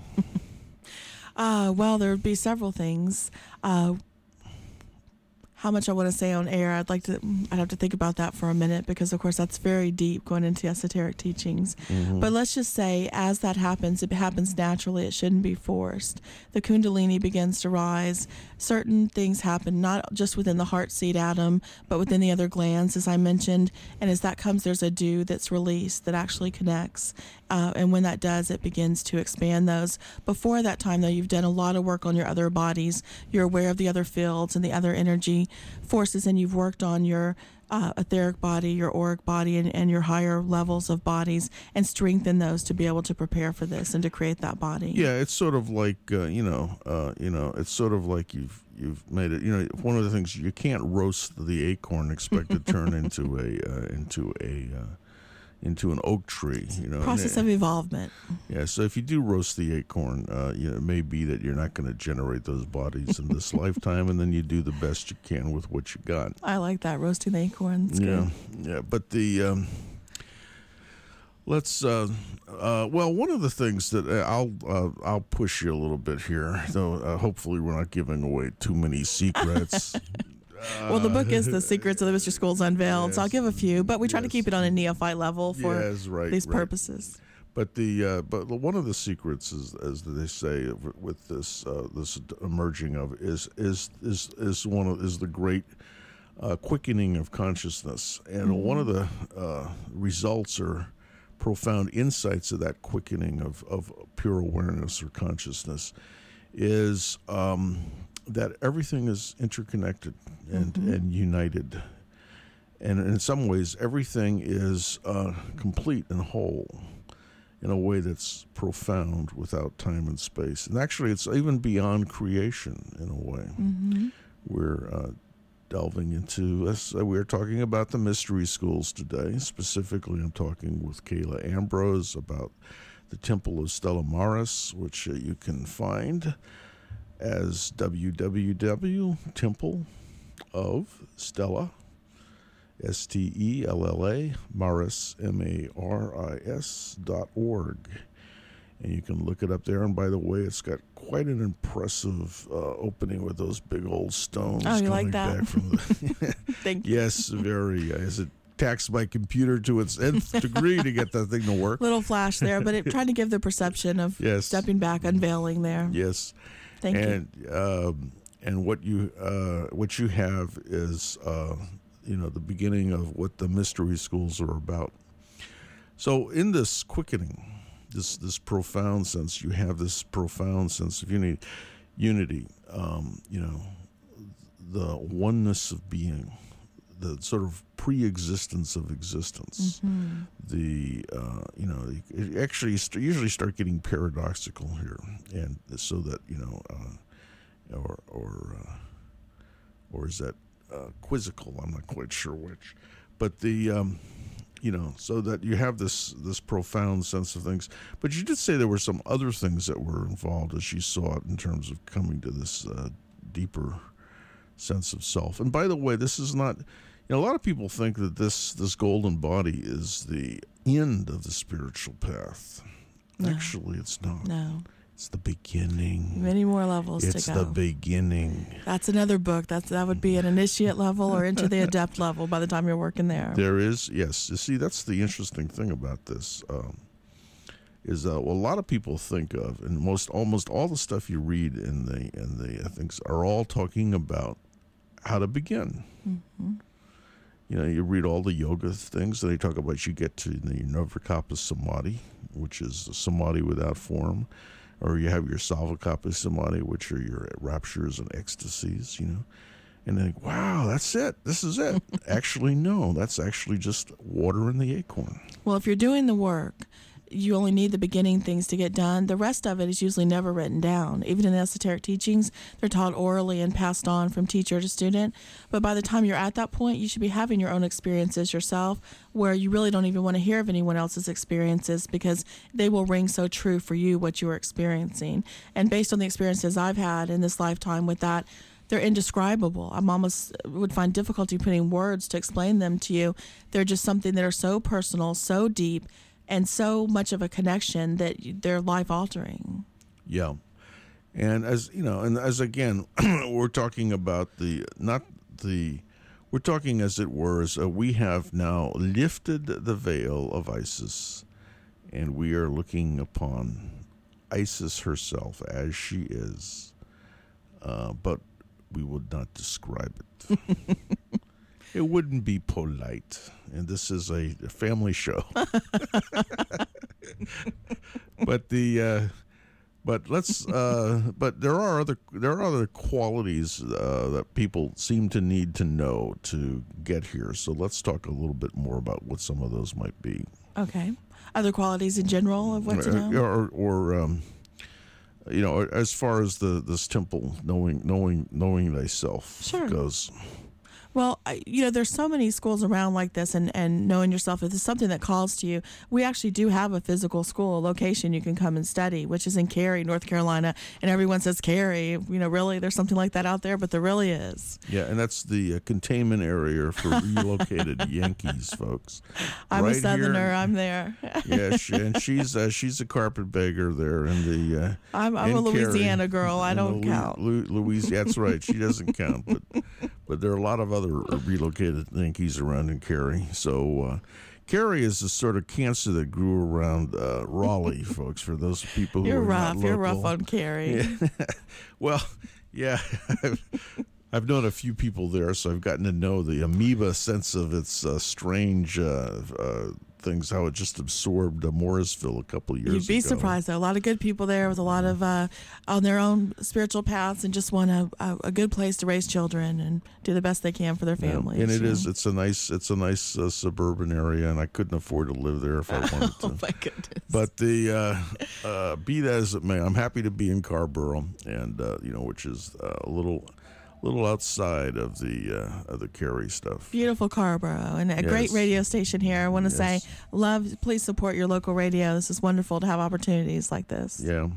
uh, well, there would be several things. Uh, How much I want to say on air, I'd like to. I'd have to think about that for a minute, because, of course, that's very deep, going into esoteric teachings. Mm-hmm. But let's just say, as that happens, it happens naturally. It shouldn't be forced. The Kundalini begins to rise. Certain things happen, not just within the heart seed atom, but within the other glands, as I mentioned. And as that comes, there's a dew that's released that actually connects. Uh, and when that does, it begins to expand those. Before that time, though, you've done a lot of work on your other bodies. You're aware of the other fields and the other energy forces, and you've worked on your uh, etheric body, your auric body, and, and your higher levels of bodies, and strengthen those to be able to prepare for this and to create that body. Yeah, it's sort of like uh, you know, uh, you know, it's sort of like you've you've made it. You know, one of the things, you can't roast the acorn and expect to turn into a uh, into a uh, into an oak tree. You know, Process and, of evolvement. Yeah, so if you do roast the acorn, uh, you know, it may be that you're not going to generate those bodies in this lifetime, and then you do the best you can with what you got. I like that, roasting the acorn. It's Yeah, good. yeah, but the um, let's uh, uh, well, one of the things that uh, I'll uh, I'll push you a little bit here, though. Uh, hopefully, we're not giving away too many secrets. Well, the book is The Secrets of the Mystery Schools Unveiled, so I'll Yes. give a few, but we try to Yes. keep it on a neophyte level for Yes, right, these right. purposes. But the uh, but one of the secrets is, as they say, with this uh, this emerging of is is is is one of is the great uh, quickening of consciousness, and Mm-hmm. one of the uh, results or profound insights of that quickening of, of pure awareness or consciousness is um, that everything is interconnected and, Mm-hmm. and united. And in some ways, everything is uh, complete and whole in a way that's profound without time and space. And actually, it's even beyond creation in a way, Mm-hmm. where uh, delving into this. Uh, we're talking about the mystery schools today. Specifically, I'm talking with Kayla Ambrose about the Temple of Stella Maris, which uh, you can find as w w w dot temple of stella S T E L L A, Maris, M A R I S dot org. And you can look it up there. And by the way, it's got quite an impressive uh, opening with those big old stones. Oh, you coming like that? Back from the Thank you. Yes, very. As it taxed my computer to its nth degree to get that thing to work. Little flash there, but it tried to give the perception of Yes. stepping back, unveiling there. Yes. Thank and, you. Um, and what you uh, what you have is, uh, you know, the beginning of what the mystery schools are about. So in this quickening, this this profound sense, you have this profound sense of unity, unity. Um, you know, the oneness of being, the sort of pre-existence of existence. Mm-hmm. The uh, you know, it actually st- usually start getting paradoxical here, and so that you know, uh, or or uh, or is that uh, quizzical? I'm not quite sure which, but the. Um, You know, so that you have this this profound sense of things. But you did say there were some other things that were involved as you saw it in terms of coming to this uh, deeper sense of self. And by the way, this is not, you know, a lot of people think that this, this golden body is the end of the spiritual path. No. Actually, it's not. No. It's the beginning. Many more levels it's to go. the beginning. That's another book. That's that would be an initiate level or into the adept level by the time you're working there. There is, yes. You see, that's the interesting thing about this. Um, is uh, well, a lot of people think of, and most almost all the stuff you read in the in the things are all talking about how to begin. Mm-hmm. You know, you read all the yoga things, and they talk about you get to the Nirvikalpa Samadhi, which is a samadhi without form. Or you have your Salvakapa Samadhi, which are your raptures and ecstasies, you know. And they think, wow, that's it. This is it. Actually, no, that's actually just water in the acorn. Well, if you're doing the work, you only need the beginning things to get done. The rest of it is usually never written down. Even in the esoteric teachings, they're taught orally and passed on from teacher to student. But by the time you're at that point, you should be having your own experiences yourself, where you really don't even want to hear of anyone else's experiences because they will ring so true for you what you are experiencing. And based on the experiences I've had in this lifetime with that, they're indescribable. I'm almost would find difficulty putting words to explain them to you. They're just something that are so personal, so deep, and so much of a connection that they're life-altering. Yeah. And as, you know, and as again, we're talking about the, not the, we're talking as it were, as uh, we have now lifted the veil of Isis, and we are looking upon Isis herself as she is, uh, but we would not describe it. It wouldn't be polite, and this is a family show. But the, uh, but let's, uh, but there are other there are other qualities uh, that people seem to need to know to get here. So let's talk a little bit more about what some of those might be. Okay. Other qualities in general of what to know? Or, or um, you know, as far as the this temple knowing knowing knowing thyself Sure. goes. Well, I- you know, there's so many schools around like this, and, and knowing yourself, if it's something that calls to you, we actually do have a physical school, a location you can come and study, which is in Cary, North Carolina. And everyone says Cary, you know, really, there's something like that out there, but there really is. Yeah, and that's the uh, containment area for relocated Yankees, folks. I'm Right a Southerner. here- I'm there. Yeah, she, and she's uh, she's a carpetbagger there in the. Uh, I'm, I'm a in Cary. Louisiana girl. I In don't Lu- count. Lu- Louisiana, that's right. She doesn't count, but but there are a lot of other relocated Yankees around in Cary. So uh, Cary is the sort of cancer that grew around uh, Raleigh, folks. For those people who You're are rough. not You're local. rough on Cary. Yeah. Well, yeah. I've, I've known a few people there, so I've gotten to know the amoeba sense of its uh, strange uh, uh, things, how it just absorbed uh, Morrisville a couple of years ago. You'd be surprised, though. A lot of good people there with a lot of uh, on their own spiritual paths and just want a, a, a good place to raise children and do the best they can for their Yeah, families. and it you is. know? It's a nice. It's a nice uh, suburban area, and I couldn't afford to live there if I wanted to. Oh, my goodness. But the uh, uh, be that as it may, I'm happy to be in Carborough, and uh, you know, which is uh, a little, little outside of the uh, of the Cary stuff. Beautiful Carrboro, and a Yes. great radio station here. I want to Yes. say, love, please support your local radio. This is wonderful to have opportunities like this. Yeah.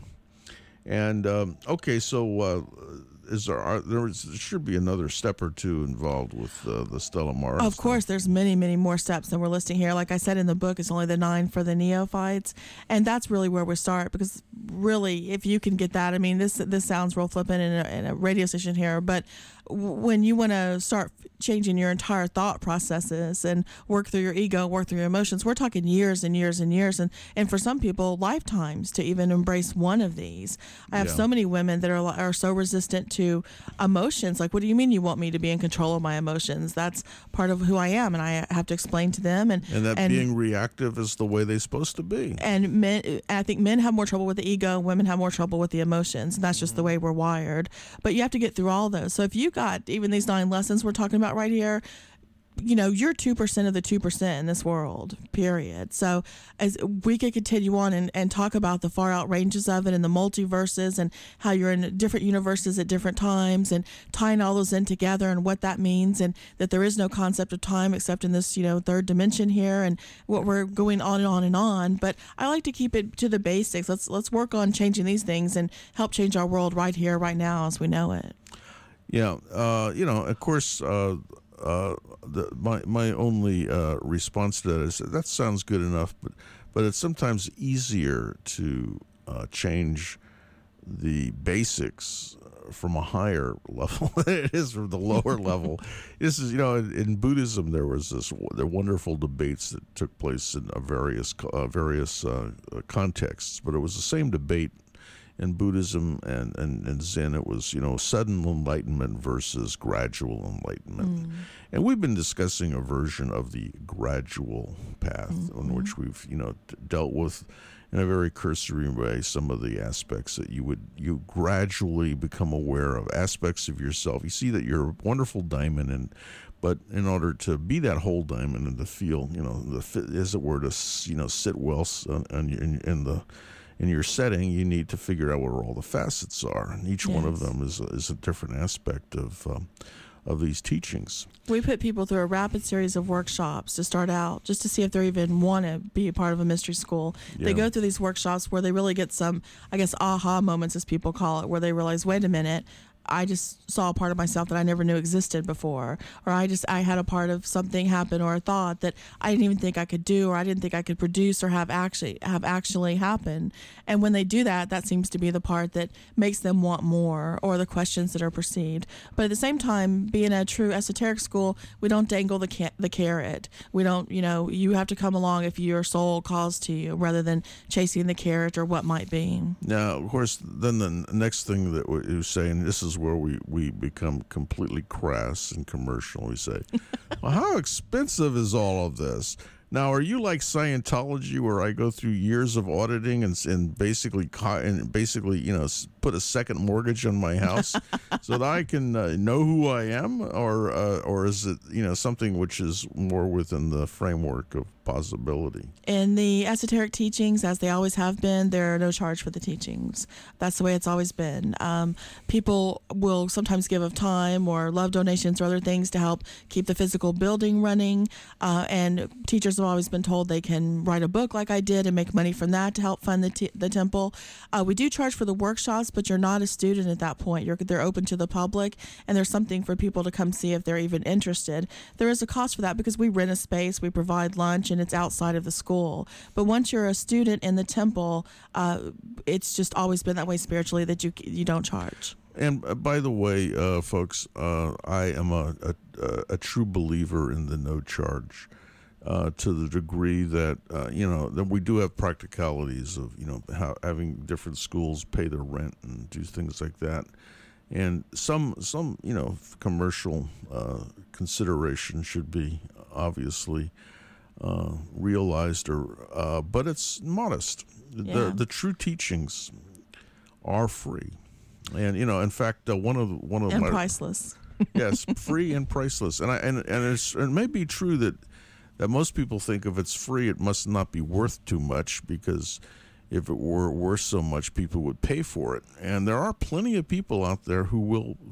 And um, okay, so uh, is there are, there is, should be another step or two involved with uh, the Stella Maris. Of course, there's many, many more steps than we're listing here. Like I said in the book, it's only the nine for the neophytes, and that's really where we start. Because really, if you can get that, I mean, this this sounds real flippant in a, in a radio station here, but w- when you want to start changing your entire thought processes and work through your ego, work through your emotions, we're talking years and years and years, and and for some people, lifetimes to even embrace one of these. I have Yeah. so many women that are are so resistant to emotions. Like, what do you mean you want me to be in control of my emotions? That's part of who I am, and I have to explain to them. And And that being reactive is the way they're supposed to be. and men, I think men have more trouble with the ego, women have more trouble with the emotions, and that's just the way we're wired. But you have to get through all those. So if you got even these nine lessons we're talking about right here, you know, you're two percent of the two percent in this world, period. So as we could continue on and, and talk about the far out ranges of it and the multiverses and how you're in different universes at different times and tying all those in together and what that means, and that there is no concept of time except in this, you know, third dimension here, and what we're going on and on and on. But I like to keep it to the basics. Let's let's work on changing these things and help change our world right here, right now, as we know it. Yeah, uh, you know, of course, uh, uh, the, my my only uh, response to that is that sounds good enough, but but it's sometimes easier to uh, change the basics from a higher level than it is from the lower level. This is, you know, in, in Buddhism there was this the wonderful debates that took place in uh, various uh, various uh, contexts, but it was the same debate in Buddhism and, and, and Zen. It was, you know, sudden enlightenment versus gradual enlightenment. Mm. And we've been discussing a version of the gradual path mm-hmm. in which we've, you know, d- dealt with in a very cursory way some of the aspects that you would, you gradually become aware of, aspects of yourself. You see that you're a wonderful diamond, and but in order to be that whole diamond and to feel, you know, the, as it were, to, you know, sit well in, in, in the in your setting, you need to figure out where all the facets are, and each yes. one of them is a, is a different aspect of um, of these teachings. We put people through a rapid series of workshops to start out, just to see if they even want to be a part of a mystery school. Yeah. They go through these workshops where they really get some, I guess, aha moments, as people call it, where they realize, wait a minute, I just saw a part of myself that I never knew existed before, or I just I had a part of something happen or a thought that I didn't even think I could do, or I didn't think I could produce or have actually have actually happen. And when they do that, that seems to be the part that makes them want more, or the questions that are perceived. But at the same time, being a true esoteric school, we don't dangle the ca- the carrot. We don't, you know, you have to come along if your soul calls to you, rather than chasing the carrot or what might be. Now, of course, then the next thing that you say, and this is where we, we become completely crass and commercial. We say, well, how expensive is all of this? Now, are you like Scientology, where I go through years of auditing and, and basically and basically, you know, put a second mortgage on my house so that I can uh, know who I am, or uh, or is it, you know, something which is more within the framework of possibility? In the esoteric teachings, as they always have been, there are no charge for the teachings. That's the way it's always been. Um, people will sometimes give of time or love donations or other things to help keep the physical building running, uh, and teachers have always been told they can write a book like I did and make money from that to help fund the, t- the temple. Uh, we do charge for the workshops, but you're not a student at that point. You're, they're open to the public, and there's something for people to come see if they're even interested. There is a cost for that because we rent a space, we provide lunch, and it's outside of the school. But once you're a student in the temple, uh, it's just always been that way spiritually, that you you don't charge. And uh, by the way, uh, folks, uh, I am a, a, a true believer in the no charge. Uh, to the degree that, uh, you know, that we do have practicalities of, you know, how, having different schools pay their rent and do things like that. And some, some you know, commercial uh, consideration should be obviously uh, realized, or uh, but it's modest. Yeah. The, the true teachings are free. And, you know, in fact, uh, one of the, one of and my... priceless. Yes, free and priceless. And I and, and it's, it may be true that that most people think if it's free, it must not be worth too much, because if it were worth so much, people would pay for it. And there are plenty of people out there who will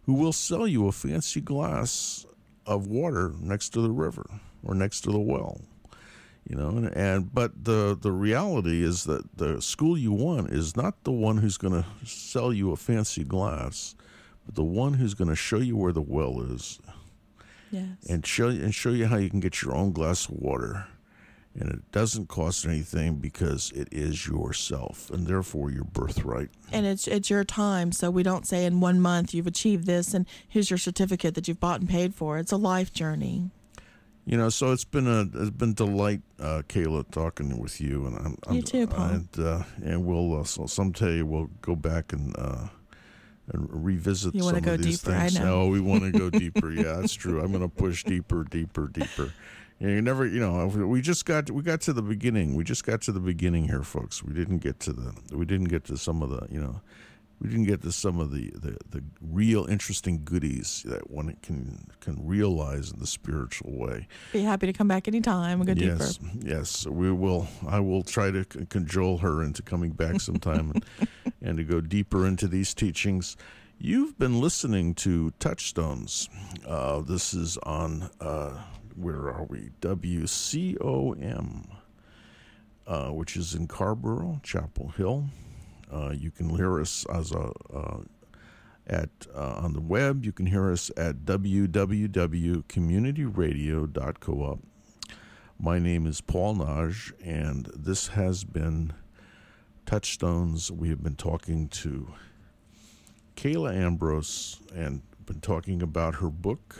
who will sell you a fancy glass of water next to the river or next to the well. You know, and, and but the the reality is that the school you want is not the one who's going to sell you a fancy glass, but the one who's going to show you where the well is, yes, and show and show you how you can get your own glass of water, and it doesn't cost anything because it is yourself and therefore your birthright. And it's it's your time, so we don't say in one month you've achieved this and here's your certificate that you've bought and paid for. It's a life journey. You know, so it's been a it's been delight, uh, Kayla, talking with you, and I'm, I'm You too, Paul. And, uh, and we'll uh, so someday we'll go back and uh, and revisit You some wanna of go these deeper, I things. know. No, we want to go deeper. Yeah, that's true. I'm going to push deeper, deeper, deeper. You, know, you never, you know, we just got we got to the beginning. We just got to the beginning here, folks. We didn't get to the we didn't get to some of the you know. We didn't get to some of the, the, the real interesting goodies that one can can realize in the spiritual way. Be happy to come back anytime and go Yes, deeper. yes, we will. I will try to c- cajole her into coming back sometime and, and to go deeper into these teachings. You've been listening to Touchstones. Uh, this is on, uh, where are we? W C O M, uh, which is in Carborough, Chapel Hill. Uh, you can hear us as a uh, at uh, on the web. You can hear us at w w w dot community radio dot coop. My name is Paul Naj, and this has been Touchstones. We have been talking to Kayla Ambrose and been talking about her book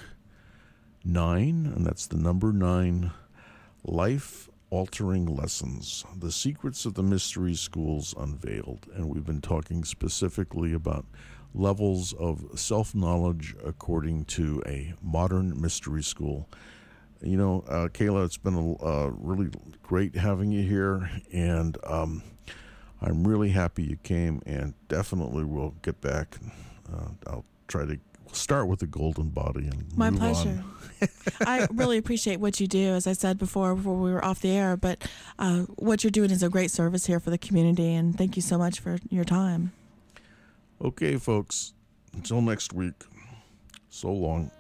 Nine, and that's the number nine, Life Altering Lessons, The Secrets of the Mystery Schools Unveiled. And we've been talking specifically about levels of self-knowledge according to a modern mystery school. You know, uh, Kayla, it's been uh, really great having you here, and um, I'm really happy you came, and definitely we'll get back. Uh, I'll try to start with the golden body and My move pleasure. on. I really appreciate what you do, as I said before, before we were off the air, but uh, what you're doing is a great service here for the community, and thank you so much for your time. Okay, folks, until next week, so long.